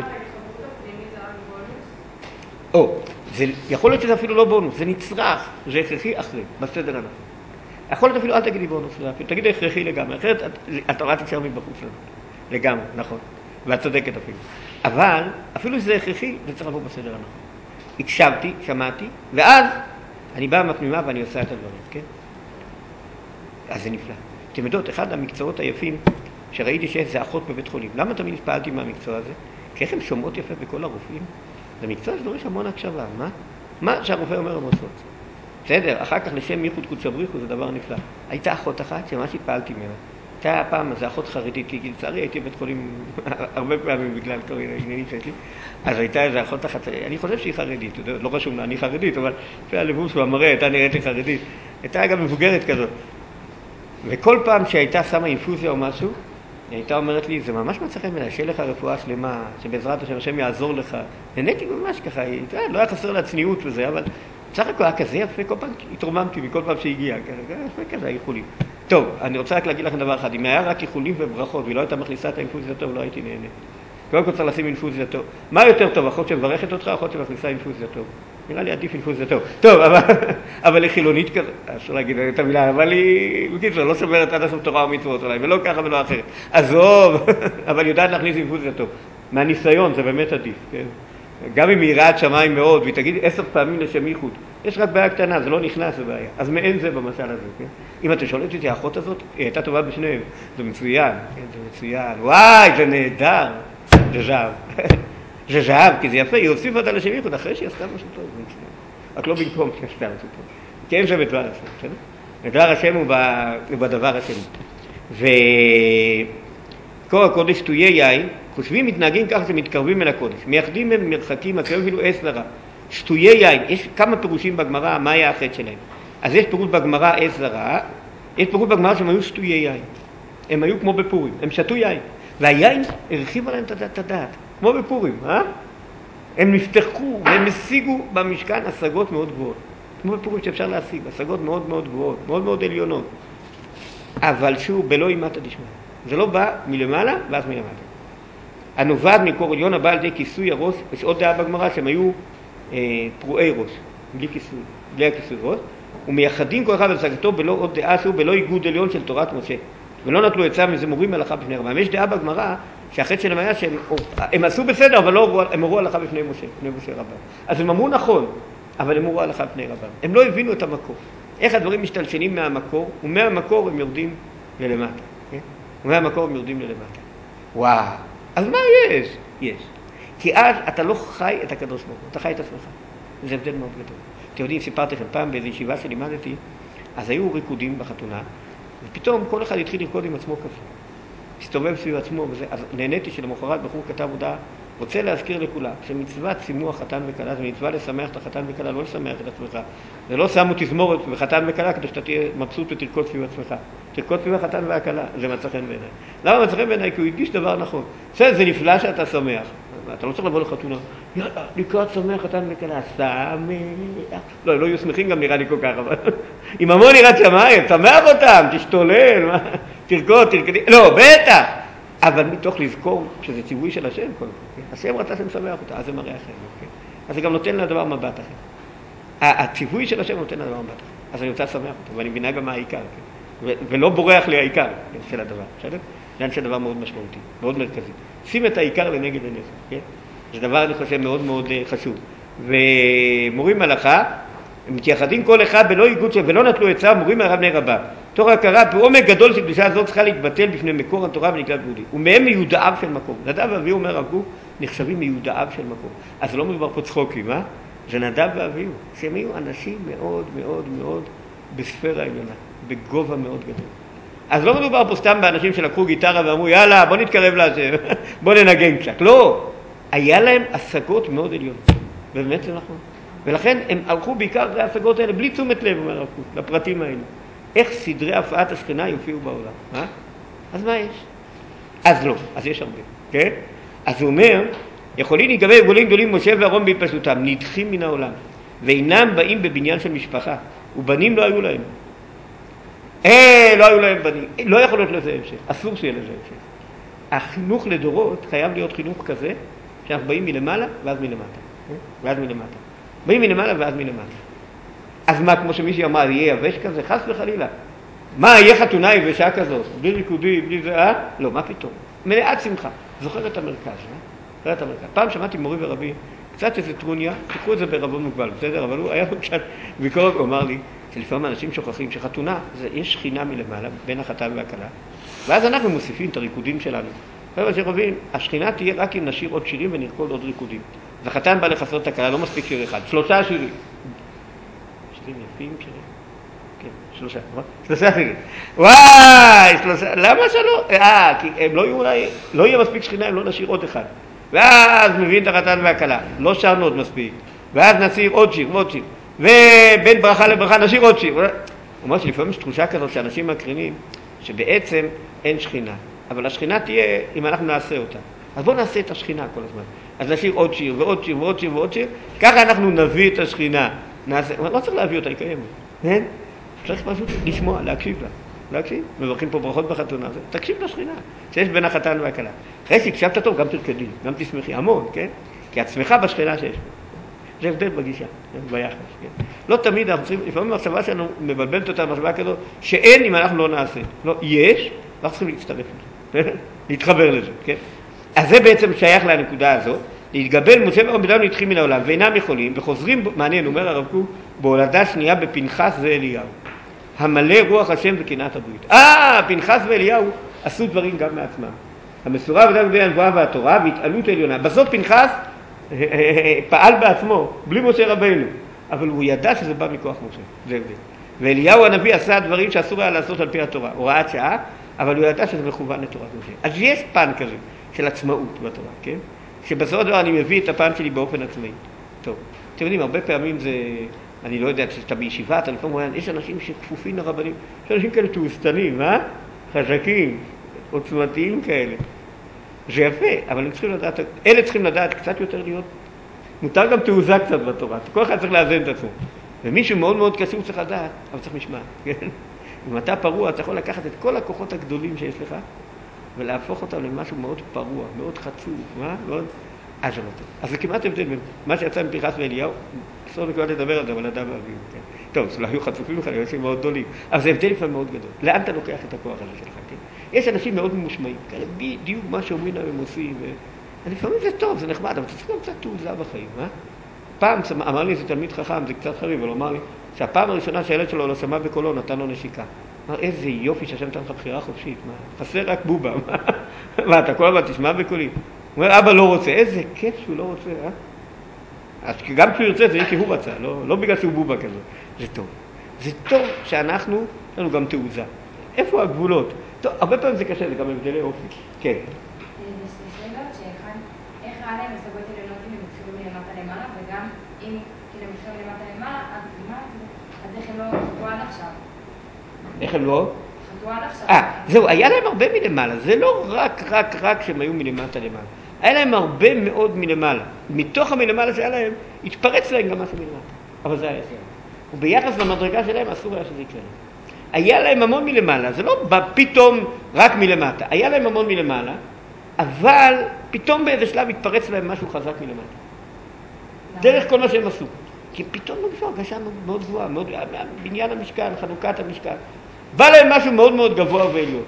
S1: או, זה, יכול להיות שזה אפילו לא בונוס, זה נצרך, זה הכרחי אחרי, בסדר הנכון. יכול להיות אפילו, אל תגידי בונוס, תגיד הכרחי לגמרי, אחרת התורה תקשר מבחוץ לנו, לגמרי, נכון, ואת צודקת אפילו. אבל, אפילו שזה הכרחי, זה צריך לבוא בסדר הנכון. הקשבתי, שמעתי, ואז אני בא מפנימה ואני עושה את הדברים, כן? אז זה נפלא. אתם יודעות, אחד המקצועות היפים שראיתי שיש זה אחות בבית חולים. למה תמיד התפעלתי מהמקצוע הזה? כי איך הם שומעות יפה בכל הרופאים? זה מקצוע שדורש המון הקשבה, מה? מה שהרופא אומר הם עושות. בסדר, אחר כך לשם ייחוד קודש בריחו זה דבר נפלא. הייתה אחות אחת שממש התפעלתי ממנה. הייתה הפעם, זו אחות חרדית, כי לצערי הייתי בבית חולים הרבה פעמים בגלל כל העניינים שיש לי. אז הייתה איזו אחות אחת, אני חושב שהיא חרדית, לא רשום לה, אני חרדית, אבל לפי הלבוש והמראה הייתה נראית לי חרדית. הייתה גם מבוגרת כזאת. וכל פעם שהייתה שמה אינפוזיה או משהו, היא הייתה אומרת לי, זה ממש מצא חן בעיניי, שיהיה לך רפואה שלמה, שבעזרת השם השם יעזור לך. נהניתי ממש ככה, היא, לא היה חסר לה צניעות וזה, אבל בסך הכל היה כזה יפה, כל פעם התרוממתי מכל פעם שהגיעה, יפה כזה, איחולים. טוב, אני רוצה רק להגיד לכם דבר אחד, אם היה רק איחולים וברכות, והיא לא הייתה מכניסה את האינפוזיה טוב, לא הייתי נהנה. קודם כל צריך לשים אינפוזיה טוב. מה יותר טוב, אחות שמברכת אותך, אחות שמכניסה אינפוזיה טוב? נראה לי עדיף אינפוזיה טוב. טוב, אבל, אבל היא חילונית כזה, אסור להגיד את המילה, אבל היא, בקיצור, לא שומרת עד הסוף תורה ומצוות אולי, ולא ככה ולא אחרת. עזוב, אבל יודעת להכניס אינפוזיה טוב. מהניסיון זה באמת עדיף, כן? גם אם היא יראת שמיים מאוד, והיא תגיד עשר פעמים לשם ייחוד, יש רק בעיה קטנה, זה לא נכנס, זה בעיה. אז מעין זה במשל הזה, כן? אם אתה שואלת אותי, האחות הזאת, היא הייתה טובה בשניהם, זה מצוין, כן, זה מצוין, וואי, זה נהדר, זה זהב, זה זהב, כי זה יפה, היא הוסיפה אותה לשם ייחוד, אחרי שהיא עשתה משהו טוב, זה מצוין. רק לא במקום שהיא עשתה משהו טוב. כן, זה בדבר השם, בסדר? בדבר השם הוא בדבר השם. וכל הקודש תויי יין, חושבים מתנהגים ככה שמתקרבים אל הקודש, מייחדים הם מרחקים, הקרב אפילו אס לרע. שטויי יין, יש כמה פירושים בגמרא, מה היה החטא שלהם? אז יש פירוש בגמרא אס לרע, יש פירוש בגמרא שהם היו שטויי יין. הם היו כמו בפורים, הם שתו יין. והיין הרחיב עליהם את הדעת, כמו בפורים, אה? הם נפתחו והם השיגו במשכן השגות מאוד גבוהות. כמו בפורים שאפשר להשיג, השגות מאוד מאוד גבוהות, מאוד מאוד עליונות. אבל שוב, בלא אימתא דשמיא. זה לא בא מלמעלה ואז מלמטה. הנובעת מקור עליון הבא על ידי כיסוי הראש, יש עוד דעה בגמרא שהם היו אה, פרועי ראש, בלי כיסוי, בלי הכיסוי ראש, ומייחדים כל אחד בהשגתו בלא עוד דעה שהוא בלא איגוד עליון של תורת משה, ולא נטלו עצה מזה מורים הלכה בפני רבם. יש דעה בגמרא שהחטא שלהם היה שהם הם עשו בסדר, אבל לא, הם הורו הלכה בפני משה, בפני משה רבם. אז הם אמרו נכון, אבל הם הורו הלכה בפני רבם. הם לא הבינו את המקור. איך הדברים משתלשלים מהמקור, ומהמקור הם יורדים ללמטה. כן? ומהמקור הם יורדים ללמטה. וואו. אז מה יש? יש. כי אז אתה לא חי את הקדוש ברוך הוא, אתה חי את עצמך. זה הבדל מאוד גדול. אתם יודעים, סיפרתי לכם פעם באיזו ישיבה שלימדתי, אז היו ריקודים בחתונה, ופתאום כל אחד התחיל לרקוד עם עצמו כזה. הסתובב סביב עצמו, וזה, אז נהניתי שלמחרת בחור כתב הודעה, רוצה להזכיר לכולם, שמצוות שימוח חתן וכלה, זה מצווה לשמח את החתן וכלה, לא לשמח את עצמך. זה לא שמו תזמורת וחתן וכלה כדי שאתה תהיה מבסוט ותרקוד סביב עצמך. תרקוד סביב החתן והכלה, זה מצא חן בעיניי. למה מצא חן בעיניי? כי הוא הדגיש דבר נכון. זה, זה נפלא שאתה שמח. אתה לא צריך לבוא לחתונה, יאללה, לקראת שמח חתן וכלה, שמח. לא, לא יהיו שמחים גם נראה לי כל כך, אבל עם המון יראת שמיים, שמח אותם, תשתולל, מה? תרקוד, תרקדי, לא, בטח. אבל מתוך לזכור שזה ציווי של השם, כל כך. השם רצה שמשמח אותה, אז זה מראה אחר. אז זה גם נותן לדבר מבט אחר. הציווי של השם נותן לדבר מבט אחר. אז אני רוצה לשמח אותו, ואני מבינה גם מה העיקר. ולא בורח לי העיקר של הדבר, בסדר? זה אנשי דבר מאוד משמעותי, מאוד מרכזי. שים את העיקר לנגד עיניך, כן? זה דבר, אני חושב, מאוד מאוד חשוב. ומורים הלכה, מתייחדים כל אחד בלא איגוד של, ולא נטלו עצה, מורים הרב בני רבה. תור הכרה, בעומק גדול של קדושה הזאת צריכה להתבטל בפני מקור התורה ונקלט בודי. ומהם מיודעיו של מקום. נדב ואביהו, אומר הרב קוק, נחשבים מיודעיו של מקום. אז לא מדובר פה צחוקים, אה? זה נדב ואביהו, שהם היו אנשים מאוד מאוד מאוד בספירה עליונה, בגובה מאוד גדול. אז לא מדובר פה סתם באנשים שלקחו גיטרה ואמרו, יאללה, בוא נתקרב להשם, בוא ננגן קצת. לא, היה להם השגות מאוד עליונות, באמת זה נכון. ולכן הם הלכו בעיקר להשגות האלה, בלי תשומת לב, אומר הרב קוק, לפרטים האלה. איך סדרי הפרעת השכינה יופיעו בעולם, אה? אז מה יש? אז לא, אז יש הרבה, כן? אז הוא אומר, יכולים להיגבר גולים גדולים משה ואהרון בהתפשטותם, נדחים מן העולם, ואינם באים בבניין של משפחה, ובנים לא היו להם. אה, לא היו להם בנים, לא יכול להיות לזה המשך, אסור שיהיה לזה המשך. החינוך לדורות חייב להיות חינוך כזה, שאנחנו באים מלמעלה ואז מלמטה, ואז מלמטה. באים מלמעלה ואז מלמטה. אז מה, כמו שמישהי אמרה, יהיה יבש כזה? חס וחלילה. מה, יהיה חתונה יבשה כזאת? בלי ריקודי, בלי זה, אה? לא, מה פתאום? מלאת שמחה. זוכר את המרכז, אה? זוכר את המרכז. פעם שמעתי מורי ורבי, קצת איזה טרוניה, תקחו את זה בערבון מוגבל, בסדר? אבל הוא היה לו קצת ביקורת, הוא אמר לי, שלפעמים אנשים שוכחים שחתונה, זה, יש שכינה מלמעלה, בין החתן והכלה, ואז אנחנו מוסיפים את הריקודים שלנו. חבר'ה שרבים, השכינה תהיה רק אם נשיר עוד שירים ונרקוד עוד ריקודים. אז החתן בא לחסות את הכלה, לא מספיק שיר אחד, שלושה שירים. שירים יפים, שירים. כן, שלושה, נכון? שלושה שירים. וואי, שלושה, למה שלא? אה, כי הם לא יהיו אולי, לא יהיה מספיק שכינה אם לא נשיר עוד אחד. ואז מבין את החתן והכלה, לא שרנו עוד מספיק. ואז נשיר עוד שיר, עוד שיר. ובין ברכה לברכה נשיר עוד שיר. הוא אומר שלפעמים יש תחושה כזאת שאנשים מקרינים, שבעצם אין שכינה. אבל השכינה תהיה אם אנחנו נעשה אותה. אז בואו נעשה את השכינה כל הזמן. אז נשאיר עוד שיר ועוד שיר ועוד שיר ועוד שיר, ככה אנחנו נביא את השכינה. נעשה, לא צריך להביא אותה, היא קיימת. כן? צריך פשוט לשמוע, להקשיב לה. להקשיב. מברכים פה ברכות בחתונה. תקשיב לשכינה שיש בין החתן והכלה. אחרי שהקשבת טוב, גם תרקדי, גם תשמחי המון, כן? כי את שמחה בשכינה שיש פה. זה הבדל בגישה, ביחס, כן? לא תמיד אנחנו צריכים, לפעמים המחשבה שלנו מבלבלת אותה מחשבה כזו, שאין אם אנחנו לא נעשה. לא, יש, אנחנו צריכים להצטרף לזה, להתחבר לזה, כן? אז זה בעצם שייך לנקודה הזאת, להתגבל משה ואהרון בדם נדחים מן העולם, ואינם יכולים, וחוזרים, מעניין, אומר הרב קוק, בהולדה שנייה בפנחס ואליהו, המלא רוח השם וקנאת הברית. אה, פנחס ואליהו עשו דברים גם מעצמם. המסורה ודם בין הנבואה והתורה והתעלות העליונה. בסוף פנחס פעל בעצמו, בלי משה רבינו, אבל הוא ידע שזה בא מכוח משה, זה הבדל. ואליהו הנביא עשה דברים שאסור היה לעשות על פי התורה, הוראת שעה, אבל הוא ידע שזה מכוון לתורת משה. אז יש פן כזה של עצמאות בתורה, כן? שבסופו של דבר אני מביא את הפן שלי באופן עצמאי. טוב, אתם יודעים, הרבה פעמים זה, אני לא יודע, כשאתה בישיבה, אתה לפעמים רואה, יש אנשים שכפופים לרבנים, יש אנשים כאלה תאוסתנים, אה? חזקים, עוצמתיים כאלה. זה יפה, אבל הם צריכים לדעת, אלה צריכים לדעת קצת יותר להיות, מותר גם תעוזה קצת בתורה, כל אחד צריך לאזן את עצמו. ומישהו מאוד מאוד קשור צריך לדעת, אבל צריך משמעת, כן? אם אתה פרוע, אתה יכול לקחת את כל הכוחות הגדולים שיש לך, ולהפוך אותם למשהו מאוד פרוע, מאוד חצוף, מה? מאוד... אז זה לא טוב. אז זה כמעט הבדל בין מה שיצא מפנחס ואליהו, אסור לי כמעט לדבר על זה, אבל אדם ואביו, כן? טוב, זה לא היו חצופים לך, היו אנשים מאוד גדולים, אבל זה הבדל לפעמים מאוד גדול. לאן אתה לוקח את הכוח הזה שלך, כן? יש אנשים מאוד ממושמעים, כאלה בדיוק מה שאומרים להם הם עושים, ולפעמים זה טוב, זה נחמד, אבל אתה צריך גם קצת תעוזה בחיים, אה? פעם אמר לי איזה תלמיד חכם, זה קצת חריב, אבל הוא אמר לי שהפעם הראשונה שהילד שלו לא שמע בקולו, נתן לו נשיקה. אמר, איזה יופי שהשם נתן לך בחירה חופשית, מה? חסר רק בובה, מה? מה, אתה כל הזמן תשמע בקולי? הוא אומר, אבא לא רוצה, איזה כיף שהוא לא רוצה, אה? אז גם כשהוא ירצה, זה יהיה כי הוא רצה, לא, לא בגלל שהוא בובה כזו. זה טוב. זה טוב שאנחנו, יש לנו גם תעוזה. איפה הגבולות? טוב, הרבה פעמים זה קשה, זה גם הבדלי אופי. כן.
S2: יש שאלות שאחד, איך היה להם השגות עליונות אם הם התחילו מלמטה למעלה, וגם אם כאילו הם התחילו מלמטה למעלה, אז אז איך הם לא חטאו עד עכשיו?
S1: איך הם לא?
S2: חטאו עד עכשיו.
S1: אה, זהו, היה להם הרבה מלמעלה, זה לא רק, רק, רק שהם היו מלמטה למעלה. היה להם הרבה מאוד מלמעלה. מתוך המלמעלה שהיה להם, התפרץ להם גם משהו מלמטה. אבל זה היה שלהם. וביחס למדרגה שלהם אסור היה שזה יקרה. היה להם המון מלמעלה, זה לא בא פתאום רק מלמטה. היה להם המון מלמעלה, אבל פתאום באיזה שלב התפרץ להם משהו חזק מלמטה. דרך כל מה שהם עשו. כי פתאום לא הרגשה מאוד גבוהה, מאוד, בניין המשכן, חנוכת המשכן. בא להם משהו מאוד מאוד גבוה ועליון.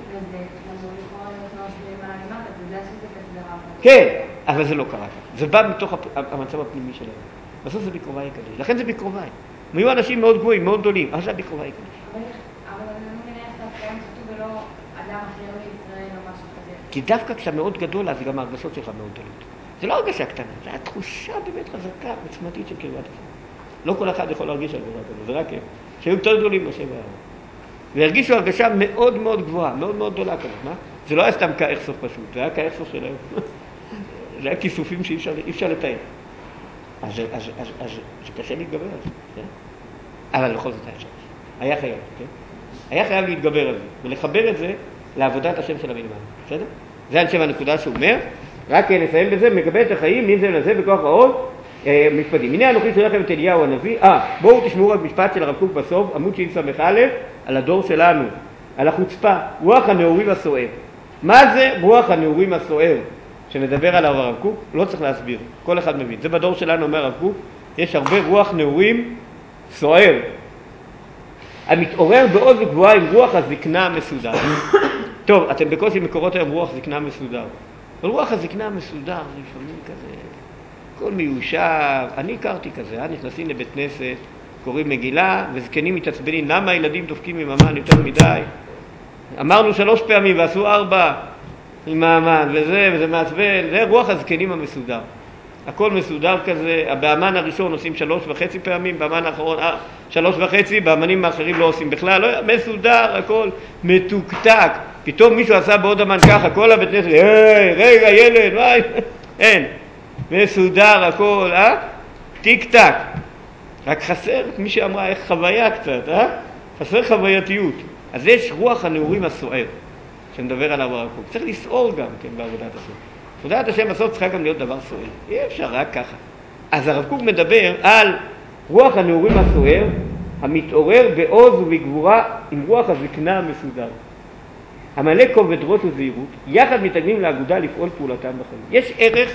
S1: כן, אבל זה לא קרה. זה בא מתוך המצב הפנימי שלהם. בסוף זה בקרובי הקדוש. לכן זה בקרובי. הם היו אנשים מאוד גבוהים, מאוד גדולים, אז זה בקרובי הקדוש.
S2: אבל אני לא מבינה איך אתה קיים חטאו ולא אדם אחר מישראל או משהו כזה.
S1: כי דווקא כשאתה מאוד גדול, אז גם ההרגשות שלך מאוד גדולות. זה לא הרגשה קטנה, זה התחושה באמת חזקה, עוצמתית של קרבת השם. לא כל אחד יכול להרגיש הרגשה כזאת, זה רק הם. שהיו יותר גדולים משה ואהרון. והרגישו הרגשה מאוד מאוד גבוהה, מאוד מאוד גדולה כזאת, מה? זה לא היה סתם כאקסוף פשוט, זה היה כאקסוף שלהם. זה היה כיסופים שאי אפשר, אפשר לתאר. אז, אז, אז, אז, אז זה קשה להתגבר על זה, כן? אבל לכל זאת היה אפשר. היה חייב, כן? היה חייב להתגבר על זה, ולחבר את זה לעבודת השם של המלמעלה, בסדר? זה אני חושב הנקודה שהוא אומר, רק נסיים בזה, מקבל את החיים, מי זה לזה בכוח העול, אה, משפטים. הנה אנוכי שולח לכם את אליהו הנביא, אה, בואו תשמעו רק משפט של הרב קוק בסוף, עמוד שס"א, על הדור שלנו, על החוצפה, רוח הנעורים הסוער. מה זה רוח הנעורים הסוער שמדבר עליו הרב קוק? לא צריך להסביר, כל אחד מבין. זה בדור שלנו אומר הרב קוק, יש הרבה רוח נעורים סוער. המתעורר בעוז וגבוהה עם רוח הזקנה המסודר. טוב, אתם בקושי מקורות היום רוח זקנה מסודר. אבל רוח הזקנה המסודר, לפעמים כזה, כל מיושב. אני הכרתי כזה, אה? נכנסים לבית כנסת, קוראים מגילה, וזקנים מתעצבנים, למה הילדים דופקים עם המן יותר מדי? אמרנו שלוש פעמים ועשו ארבע עם המן, וזה, וזה מעצבן, זה רוח הזקנים המסודר. הכל מסודר כזה, באמן הראשון עושים שלוש וחצי פעמים, באמן האחרון אה, שלוש וחצי, באמנים האחרים לא עושים בכלל, לא, מסודר, הכל מתוקתק. פתאום מישהו עשה בעוד אמן ככה, כל הבית כנסת, היי, רגע, ילד, מה? אין, מסודר הכל, אה? טיק טק. רק חסר, מי שאמרה, איך חוויה קצת, אה? חסר חווייתיות. אז יש רוח הנעורים הסוער, שמדבר עליו הרב קוק. צריך לסעור גם, כן, בעבודת השם. עבודת השם בסוף צריכה גם להיות דבר סוער. אי אפשר רק ככה. אז הרב קוק מדבר על רוח הנעורים הסוער, המתעורר בעוז ובגבורה עם רוח הזקנה המסודר. המלא כובד ראש וזהירות, יחד מתאגמים לאגודה לפעול פעולתם בחיים. יש ערך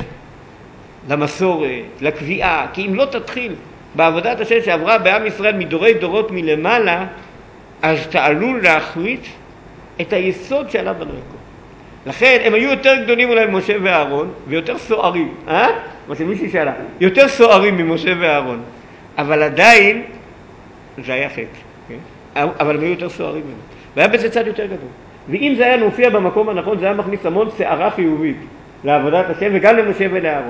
S1: למסורת, לקביעה, כי אם לא תתחיל בעבודת השם שעברה בעם ישראל מדורי דורות מלמעלה, אז אתה עלול להחליט את היסוד שעליו בנו יעקב. לכן הם היו יותר גדולים אולי ממשה ואהרון, ויותר סוערים, אה? מה שמישהי שאלה, יותר סוערים ממשה ואהרון, אבל עדיין זה היה חטא, כן? אבל הם היו יותר סוערים ממנו, והיה בזה צד יותר גדול. ואם זה היה מופיע במקום הנכון, זה היה מכניס המון שערה חיובית לעבודת השם, וגם למשה ולאהרון.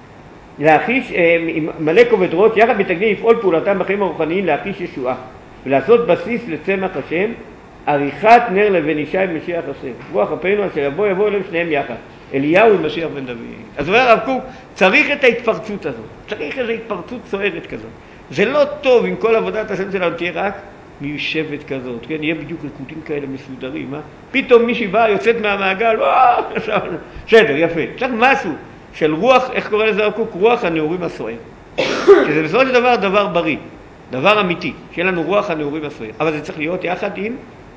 S1: להחיש, עם מלא כובד ראש, יחד מתאגמים לפעול פעולתם בחיים הרוחניים, להחיש ישועה, ולעשות בסיס לצמח השם, עריכת נר לבן ישי משיח השם. רוח אפינו אשר יבוא, יבוא אליהם שניהם יחד. אליהו עם משיח בן דוד. אז אומר הרב קוק, צריך את ההתפרצות הזאת. צריך איזו התפרצות סוערת כזאת. זה לא טוב אם כל עבודת השם שלנו תהיה רק מיושבת כזאת, כן? יהיה בדיוק ריקודים כאלה מסודרים, אה? פתאום מישהי באה, יוצאת מהמעגל, וואו, בסדר, יפה. צריך משהו של רוח, איך קורא לזה הרב קוק? רוח הנעורים הסוער. שזה בסופו של דבר דבר בריא, דבר אמיתי, שיהיה לנו רוח הנעורים הסוער. אבל זה צריך להיות יחד עם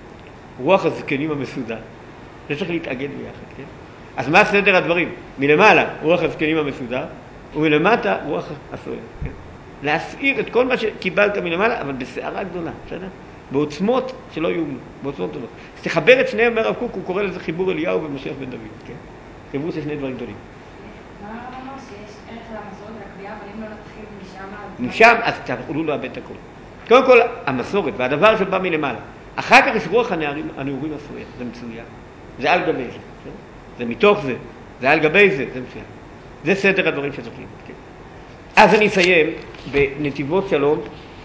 S1: רוח הזקנים המסודר. זה צריך להתאגד ביחד, כן? אז מה סדר הדברים? מלמעלה, רוח הזקנים המסודר, ומלמטה, רוח הסוער, כן? להסעיר את כל מה שקיבלת מלמעלה, אבל בסערה גדולה, בסדר? בעוצמות שלא יאומנו, בעוצמות טובות. אז תחבר את שניהם, אומר הרב קוק, הוא קורא לזה חיבור אליהו ומשיח בן דוד, כן? חיבור של שני דברים גדולים.
S2: מה אמר שיש ערך למסורת ולקביעה, אבל אם לא נתחיל משם...
S1: משם, אז תעלו לאבד את הכל. קודם כל, המסורת, והדבר שבא מלמעלה. אחר כך יש רוח הנעורים הסוער, זה מצוין. זה על גבי זה, כן? זה מתוך זה, זה על גבי זה, זה מצוין. זה סדר הדברים שצריכים, כן? אז אני אסיים בנתיבות שלום,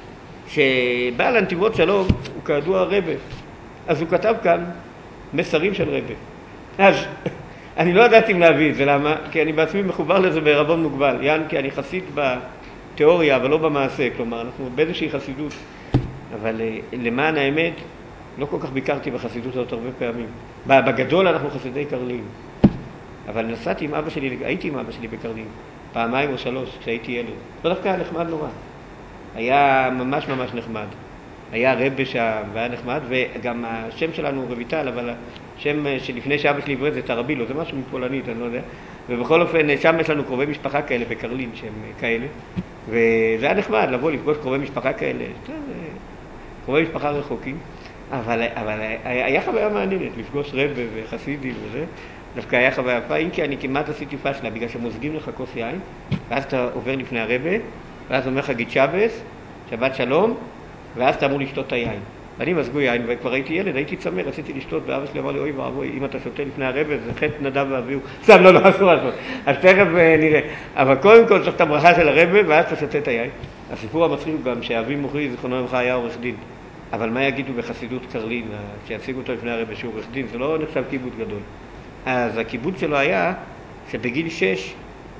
S1: שבעל הנתיבות שלום הוא כידוע רבה. אז הוא כתב כאן מסרים של רבה. אז אני לא ידעתי אם להביא את זה, למה? כי אני בעצמי מחובר לזה בערבון מוגבל. יען, כי אני חסיד בתיאוריה, אבל לא במעשה. כלומר, אנחנו באיזושהי חסידות. אבל למען האמת, לא כל כך ביקרתי בחסידות הזאת הרבה פעמים. בגדול אנחנו חסידי קרלין. אבל נסעתי עם אבא שלי, הייתי עם אבא שלי בקרלין. פעמיים או שלוש, כשהייתי ילד. לא דווקא היה נחמד נורא. היה ממש ממש נחמד. היה רבה שם, והיה נחמד, וגם השם שלנו הוא רויטל, אבל השם שלפני שאבא שלי עברת זה תרבילו, זה משהו מפולנית, אני לא יודע. ובכל אופן, שם יש לנו קרובי משפחה כאלה בקרלין, שהם כאלה. וזה היה נחמד לבוא לפגוש קרובי משפחה כאלה. קרובי משפחה רחוקים. אבל, אבל היה חוויה מעניינת, לפגוש רבה וחסידים וזה. דווקא היה חוויה יפה, אם כי אני כמעט עשיתי פשלה, בגלל שמוזגים לך כוס יין, ואז אתה עובר לפני הרבה, ואז אומר לך גיד שבס, שבת שלום, ואז אתה אמור לשתות את היין. ואני מזגו יין, וכבר הייתי ילד, הייתי צמא, רציתי לשתות, ואבא שלי אמר לי, אוי ואבוי, אם אתה שותה לפני הרבה, זה חטא נדב ואביהו. סתם, לא, לא, אסור, אסור. אז תכף נראה. אבל קודם כל צריך את הברכה של הרבה, ואז אתה שותה את היין. הסיפור המצחיק גם שאבי מוכרי, זיכרונו לברכה, היה עורך דין. אבל מה יגידו בחסידות קרלין, שיציגו אותו לפני הרבה שהוא עורך דין? זה לא נחשב קיבוץ גדול. אז הקיבוץ שלו היה שבגיל שש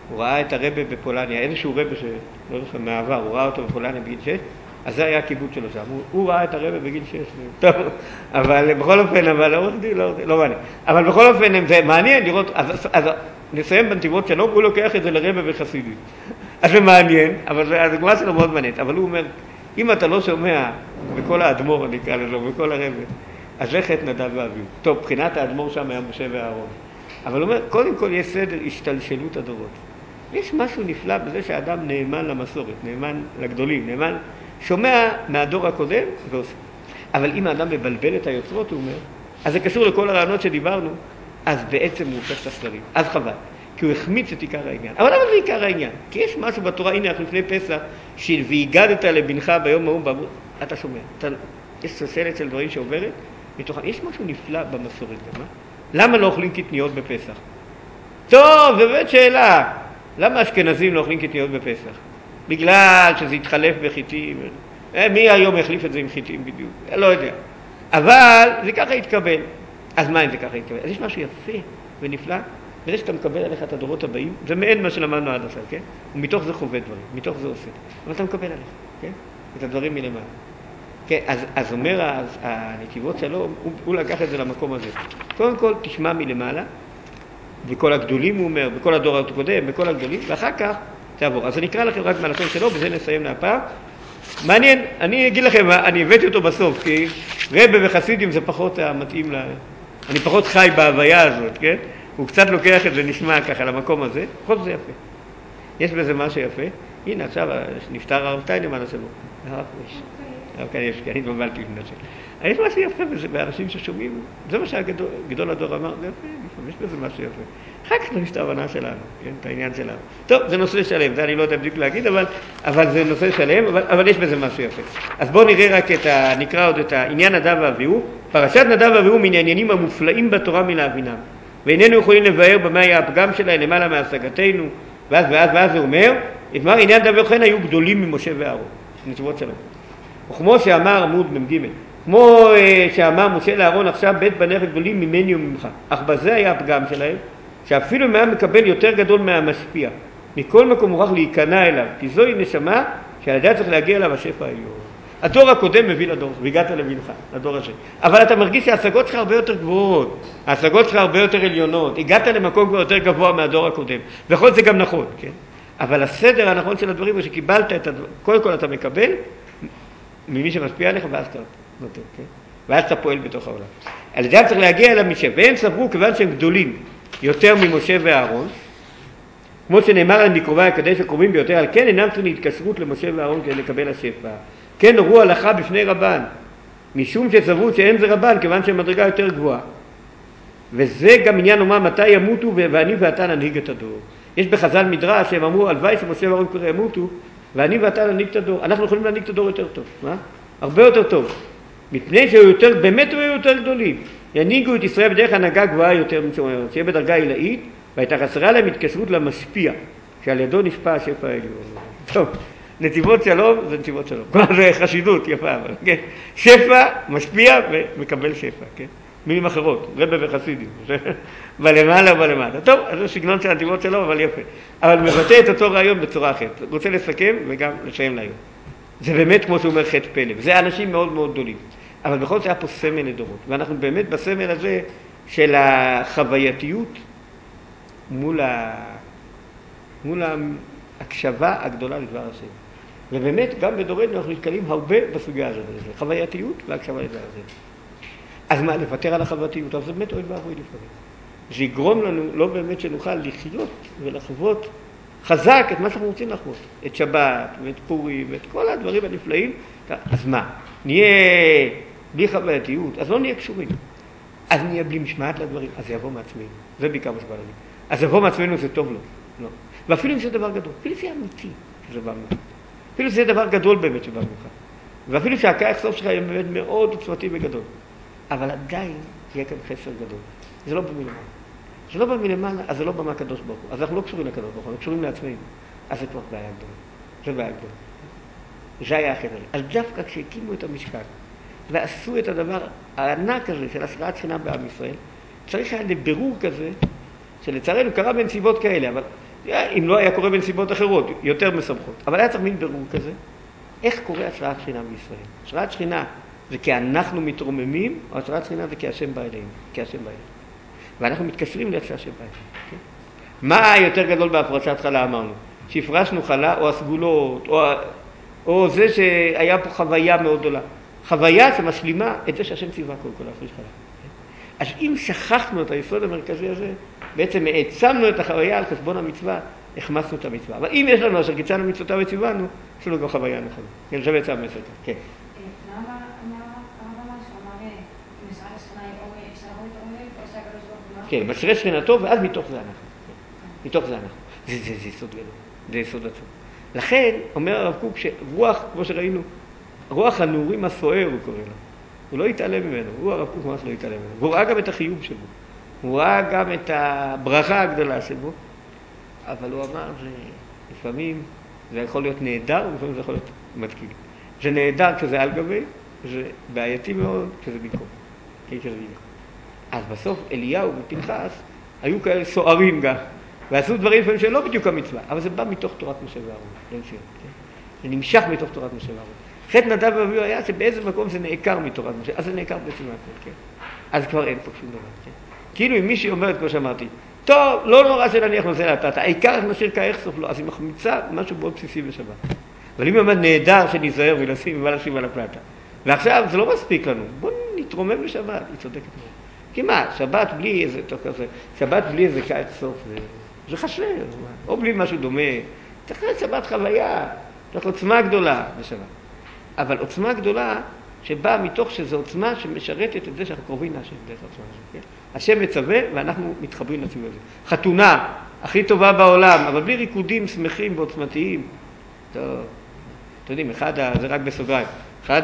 S1: הוא ראה את הרבא בפולניה, איזשהו רבא שלא זוכר מהעבר, הוא ראה אותו בפולניה בגיל שש, אז זה היה הקיבוץ שלו שם, הוא, הוא ראה את הרבא בגיל שש, טוב, אבל בכל אופן, אבל לא עורך דין, לא, לא מעניין, אבל בכל אופן זה מעניין לראות, אז, אז נסיים בנתיבות שלו, הוא לוקח את זה לרבא וחסידים, אז זה מעניין, אבל זה, הדוגמה שלו מאוד מעניינת, אבל הוא אומר, אם אתה לא שומע בכל האדמו"ר, אני אקרא לזה, בכל הרבא, אז לך את נדב ואביהו. טוב, בחינת האדמו"ר שם היה משה ואהרון. אבל הוא אומר, קודם כל יש סדר השתלשלות הדורות. יש משהו נפלא בזה שהאדם נאמן למסורת, נאמן לגדולים, נאמן, שומע מהדור הקודם ועושה. אבל אם האדם מבלבל את היוצרות, הוא אומר, אז זה קשור לכל הרעיונות שדיברנו, אז בעצם הוא הופך את הסדרים. אז חבל, כי הוא החמיץ את עיקר העניין. אבל למה זה עיקר העניין? כי יש משהו בתורה, הנה אנחנו לפני פסח, של והגדת לבנך ביום ההוא בעבור, אתה שומע. אתה, יש סלסלת של דברים שעוברת, מתוכן, יש משהו נפלא במסורת גם, אה? למה לא אוכלים קטניות בפסח? טוב, זו באמת שאלה. למה אשכנזים לא אוכלים קטניות בפסח? בגלל שזה יתחלף בחיטים. מי היום יחליף את זה עם חיטים בדיוק? לא יודע. אבל זה ככה יתקבל. אז מה אם זה ככה יתקבל? אז יש משהו יפה ונפלא, וזה שאתה מקבל עליך את הדורות הבאים, זה מעין מה שלמדנו עד עכשיו, כן? ומתוך זה חווה דברים, מתוך זה עושה. אבל אתה מקבל עליך, כן? את הדברים מלמעלה. כן, אז, אז אומר אז, הנתיבות שלו, הוא, הוא לקח את זה למקום הזה. קודם כל תשמע מלמעלה, וכל הגדולים הוא אומר, בכל הדור הקודם, בכל הגדולים, ואחר כך תעבור. אז אני אקרא לכם רק מהלשון שלו, וזה נסיים להפעם. מעניין, אני אגיד לכם, אני הבאתי אותו בסוף, כי רבא וחסידים זה פחות מתאים לה... אני פחות חי בהוויה הזאת, כן? הוא קצת לוקח את זה, נשמע ככה למקום הזה, פחות זה יפה. יש בזה משהו יפה. הנה, עכשיו נפטר הרב טיינמן השבוע. הרב יש. הרב כאן יש, כי אני התבלבלתי בנשל. יש משהו יפה בזה, באנשים ששומעים, זה מה שהגדול הדור אמר, זה יפה, יש בזה משהו יפה. אחר כך יש את ההבנה שלנו, כן? את העניין שלנו. טוב, זה נושא שלם, זה אני לא יודע בדיוק להגיד, אבל, אבל זה נושא שלם, אבל, אבל יש בזה משהו יפה. אז בואו נראה רק את ה... נקרא עוד את העניין נדב ואביהו. פרשת נדב ואביהו מן העניינים המופלאים בתורה מלהבינם. ואיננו יכולים לבאר במה היה הפגם שלהם למעלה מהשגתנו, ואז ואז ואז זה אומר, את מה עניין נדב ואביהו היו גדולים ממשה ואהרון. נתיבות שלום. וכמו שאמר עמוד מ"ג, כמו שאמר משה לאהרון, עכשיו בית בניך גדולים ממני וממך. אך בזה היה הפגם שלהם, שאפילו אם היה מקבל יותר גדול מהמשפיע, מכל מקום מוכרח להיכנע אליו, כי זוהי נשמה שעל ידה צריך להגיע אליו השפע העליון. הדור הקודם מביא לדור, והגעת לבנך, לדור הזה. אבל אתה מרגיש שההשגות שלך הרבה יותר גבוהות, ההשגות שלך הרבה יותר עליונות, הגעת למקום כבר יותר גבוה מהדור הקודם, וכל זה גם נכון, כן? אבל הסדר הנכון של הדברים הוא שקיבלת את הדבר, קודם כל אתה מקבל ממי שמשפיע עליך, ואז אתה נותן, כן? ואז אתה פועל בתוך העולם. על ידי צריך להגיע אליו משם, והם סברו כיוון שהם גדולים יותר ממשה ואהרון, כמו שנאמר על מקרובי הקדש הקרובים ביותר, על כן אינם צריכים להתקשרות למשה ואהרון כדי לקבל השפע. כן הורו הלכה בפני רבן, משום שסברו שאין זה רבן, כיוון שהם מדרגה יותר גבוהה. וזה גם עניין אומר מתי ימותו, ואני ואתה ננהיג את הדור. יש בחז"ל מדרש שהם אמרו, הלוואי שמשה ואהרון כבר ימותו, ואני ואתה ננהיג את הדור. אנחנו יכולים להנהיג את הדור יותר טוב, מה? הרבה יותר טוב. מפני שהיו יותר, באמת היו יותר גדולים. ינהיגו את ישראל בדרך הנהגה גבוהה יותר, שיהיה בדרגה עילאית, והייתה חסרה להם התקשרות למשפיע, שעל ידו נשפע השפע העליון. טוב, נתיבות שלום זה נתיבות שלום. כלומר זה חשידות יפה, אבל כן. שפע, משפיע ומקבל שפע, כן. מילים אחרות, רבא וחסידים. בלמעלה ובלמעלה. טוב, אז זה סגנון של נתיבות שלום, אבל יפה. אבל מבטא את אותו רעיון בצורה אחרת. רוצה לסכם וגם לסיים להיום. זה באמת כמו שהוא אומר חטא פלא. זה אנשים מאוד מאוד גדולים. אבל בכל זאת היה פה סמל לדורות. ואנחנו באמת בסמל הזה של החווייתיות מול, ה... מול ההקשבה הגדולה לדבר השם. ובאמת גם בדורנו אנחנו נתקלים הרבה בסוגיה הזאת. חווייתיות והקשבה לדבר השם. אז מה, לוותר על החווייתיות? אבל זה באמת אוהל ואבוי לפעמים. זה יגרום לנו לא באמת שנוכל לחיות ולחוות חזק את מה שאנחנו רוצים לחוות. את שבת ואת פורים ואת כל הדברים הנפלאים. אז מה? נהיה בלי חווייתיות, אז לא נהיה קשורים. אז נהיה בלי משמעת לדברים, אז זה יבוא מעצמנו. זה בעיקר מה שבא לנו. אז יבוא מעצמנו זה טוב לו. לא. ואפילו אם זה דבר גדול, אפילו זה אמיתי שזה בא ממך. אפילו זה דבר גדול באמת שבא ממך. ואפילו שהכוח סוף שלך יהיה באמת מאוד עוצמתי וגדול. אבל עדיין יהיה כאן חסר גדול. זה לא בא מלמעלה. זה לא בא מלמעלה, אז זה לא בא מהקדוש ברוך הוא. אז אנחנו לא קשורים לקדוש ברוך הוא, אנחנו קשורים לעצמנו. אז זה כבר בעיה גדולה. זה בעיה גדולה. זה היה אחרת. אז דווקא כשהקימו את המשכן, ועשו את הדבר הענק הזה של השראת שכינה בעם ישראל, צריך היה לבירור כזה, שלצערנו קרה בנסיבות כאלה, אבל אם לא היה קורה בנסיבות אחרות, יותר משמחות. אבל היה צריך מין ברור כזה. איך קורה השראת שכינה בישראל? השראת שכינה זה כי אנחנו מתרוממים, או השראת שכינה זה כי השם בא אלינו, כי השם בא אלינו. ואנחנו מתקשרים לאיך שהשם בא אלינו. כן? מה היותר גדול בהפרשת חלה אמרנו? שהפרשנו חלה או הסגולות, או, או זה שהיה פה חוויה מאוד גדולה. חוויה שמשלימה את זה שהשם ציווה כל כל להפריש חלה. אז אם שכחנו את היסוד המרכזי הזה, בעצם העצמנו את החוויה על חשבון המצווה, החמסנו את המצווה. אבל אם יש לנו אשר קיצרנו מצוותיו וציוונו, יש לנו גם חוויה נכונה. כן, זה בעצם המסר. כן.
S2: למה הרב אמר שאמר, משרת השכינה היא או שאנחנו מתרוממים, או שהקדוש ברוך הוא?
S1: כן, משרה שכינתו, ואז מתוך זה אנחנו. מתוך זה אנחנו. זה, זה, זה יסוד גדול. זה יסוד עצום. לכן, אומר הרב קוק, שרוח, כמו שראינו, רוח הנעורים הסוער הוא קורא לה. הוא לא יתעלם ממנו, הוא הרב קוק ממש לא יתעלם ממנו. הוא ראה גם את החיוב שבו. הוא ראה גם את הברכה הגדולה שבו. אבל הוא אמר שלפעמים זה יכול להיות נהדר, ולפעמים זה יכול להיות מתקיל. זה נהדר כשזה על גבי, זה בעייתי מאוד כשזה במקום. כן, כשזה במקום. אז בסוף אליהו ופנחס היו כאלה סוערים גם, ועשו דברים לפעמים שלא בדיוק המצווה, אבל זה בא מתוך תורת משה ואהרון. כן, כן. זה נמשך מתוך תורת משה ואהרון. חטא נדב ואביהו היה שבאיזה מקום זה נעקר מתורת משה, אז זה נעקר בעצם מהכל, כן? אז כבר אין פה שום דבר, כן? כאילו אם מישהי אומרת, כמו שאמרתי, טוב, לא נורא שנניח נושא לטאטה, העיקר את משאיר כאיך סוף לו, אז היא מחמיצה משהו מאוד בסיסי בשבת. אבל אם היא אומרת נהדר שניזהר ולשים ומה לשים על הפלטה. ועכשיו זה לא מספיק לנו, בואו נתרומם לשבת, היא צודקת מאוד. כי מה, שבת בלי איזה, טוב כזה, שבת בלי איזה קיץ סוף, זה, זה חסר, או בלי משהו דומה. צריך להיות שבת חוויה, צריך עוצמה גדולה בשבת. אבל עוצמה גדולה שבאה מתוך שזו עוצמה שמשרתת את זה שאנחנו קרובים להשם דרך העוצמה הזאת. כן? השם מצווה ואנחנו מתחברים לציבור הזה. חתונה, הכי טובה בעולם, אבל בלי ריקודים שמחים ועוצמתיים. טוב, אתם יודעים, אחד, ה, זה רק בסוגריים, אחד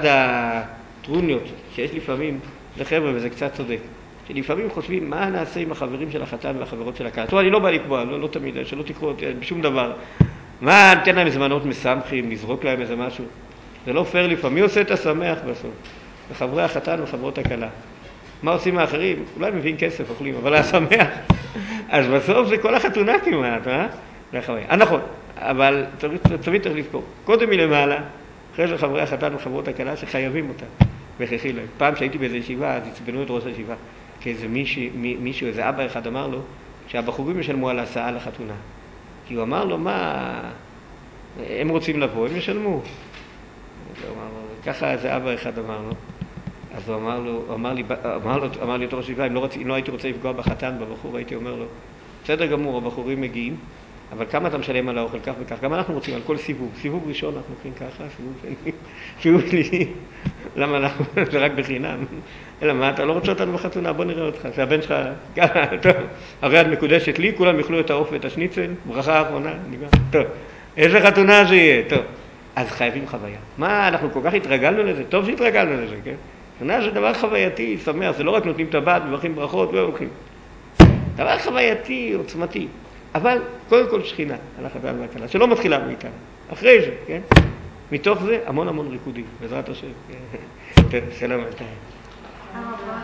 S1: הטרוניות שיש לפעמים לחבר'ה, וזה קצת צודק, שלפעמים חושבים מה נעשה עם החברים של החתן והחברות של הכלה. טוב, אני לא בא לקבוע, לא, לא תמיד, שלא תקחו אותי בשום דבר. מה, ניתן להם זמנות משמחים, נזרוק להם איזה משהו. זה לא פייר לפעמים. מי עושה את השמח בסוף? לחברי החתן וחברות הכלה. מה עושים האחרים? אולי מביאים כסף, אוכלים, אבל השמח. אז בסוף זה כל החתונה כמעט, אה? זה החוויה. אה, נכון, אבל תמיד צריך לזכור. קודם מלמעלה, אחרי זה חברי החתן וחברות הכלה שחייבים אותה. והכרחי להם. פעם שהייתי באיזו ישיבה, אז הצבנו את ראש הישיבה. כי איזה מישהו, מישהו, איזה אבא אחד אמר לו, שהבחורים ישלמו על הסעה לחתונה. כי הוא אמר לו, מה, הם רוצים לבוא, הם ישלמו. הוא אמר לו, ככה איזה אבא אחד אמר לו. אז הוא אמר לו, הוא אמר לי, אמר לו, אמר לי את ראש הישיבה, אם לא, אם לא הייתי רוצה לפגוע בחתן, בבחור, הייתי אומר לו, בסדר גמור, הבחורים מגיעים, אבל כמה אתה משלם על האוכל, כך וכך? גם אנחנו רוצים על כל סיבוב. סיבוב ראשון אנחנו הולכים ככה, סיבוב שני, סיבוב שלישי. למה אנחנו, זה רק בחינם. אלא מה, אתה לא רוצה אותנו בחתונה, בוא נראה אותך. שהבן שלך, ככה, טוב, הרי את מקודשת לי, כולם יאכלו את העוף ואת השניצל, ברכה האחרונה, נגמר. טוב, איזה חתונה זה יהיה? טוב, אז חייבים חוויה. מה, אנחנו כל כך התרגלנו לזה? טוב שהתרגלנו לזה, כן? חתונה זה דבר חווייתי, שמח, זה לא רק נותנים טבעת, מברכים ברכות והולכים. דבר חווייתי, עוצמתי. אבל קודם כל שכינה על החתן והכלה, שלא מתחילה מאיתנו. אחרי זה, כן? מתוך זה המון המון ריקודים, בעזרת השם. שלום.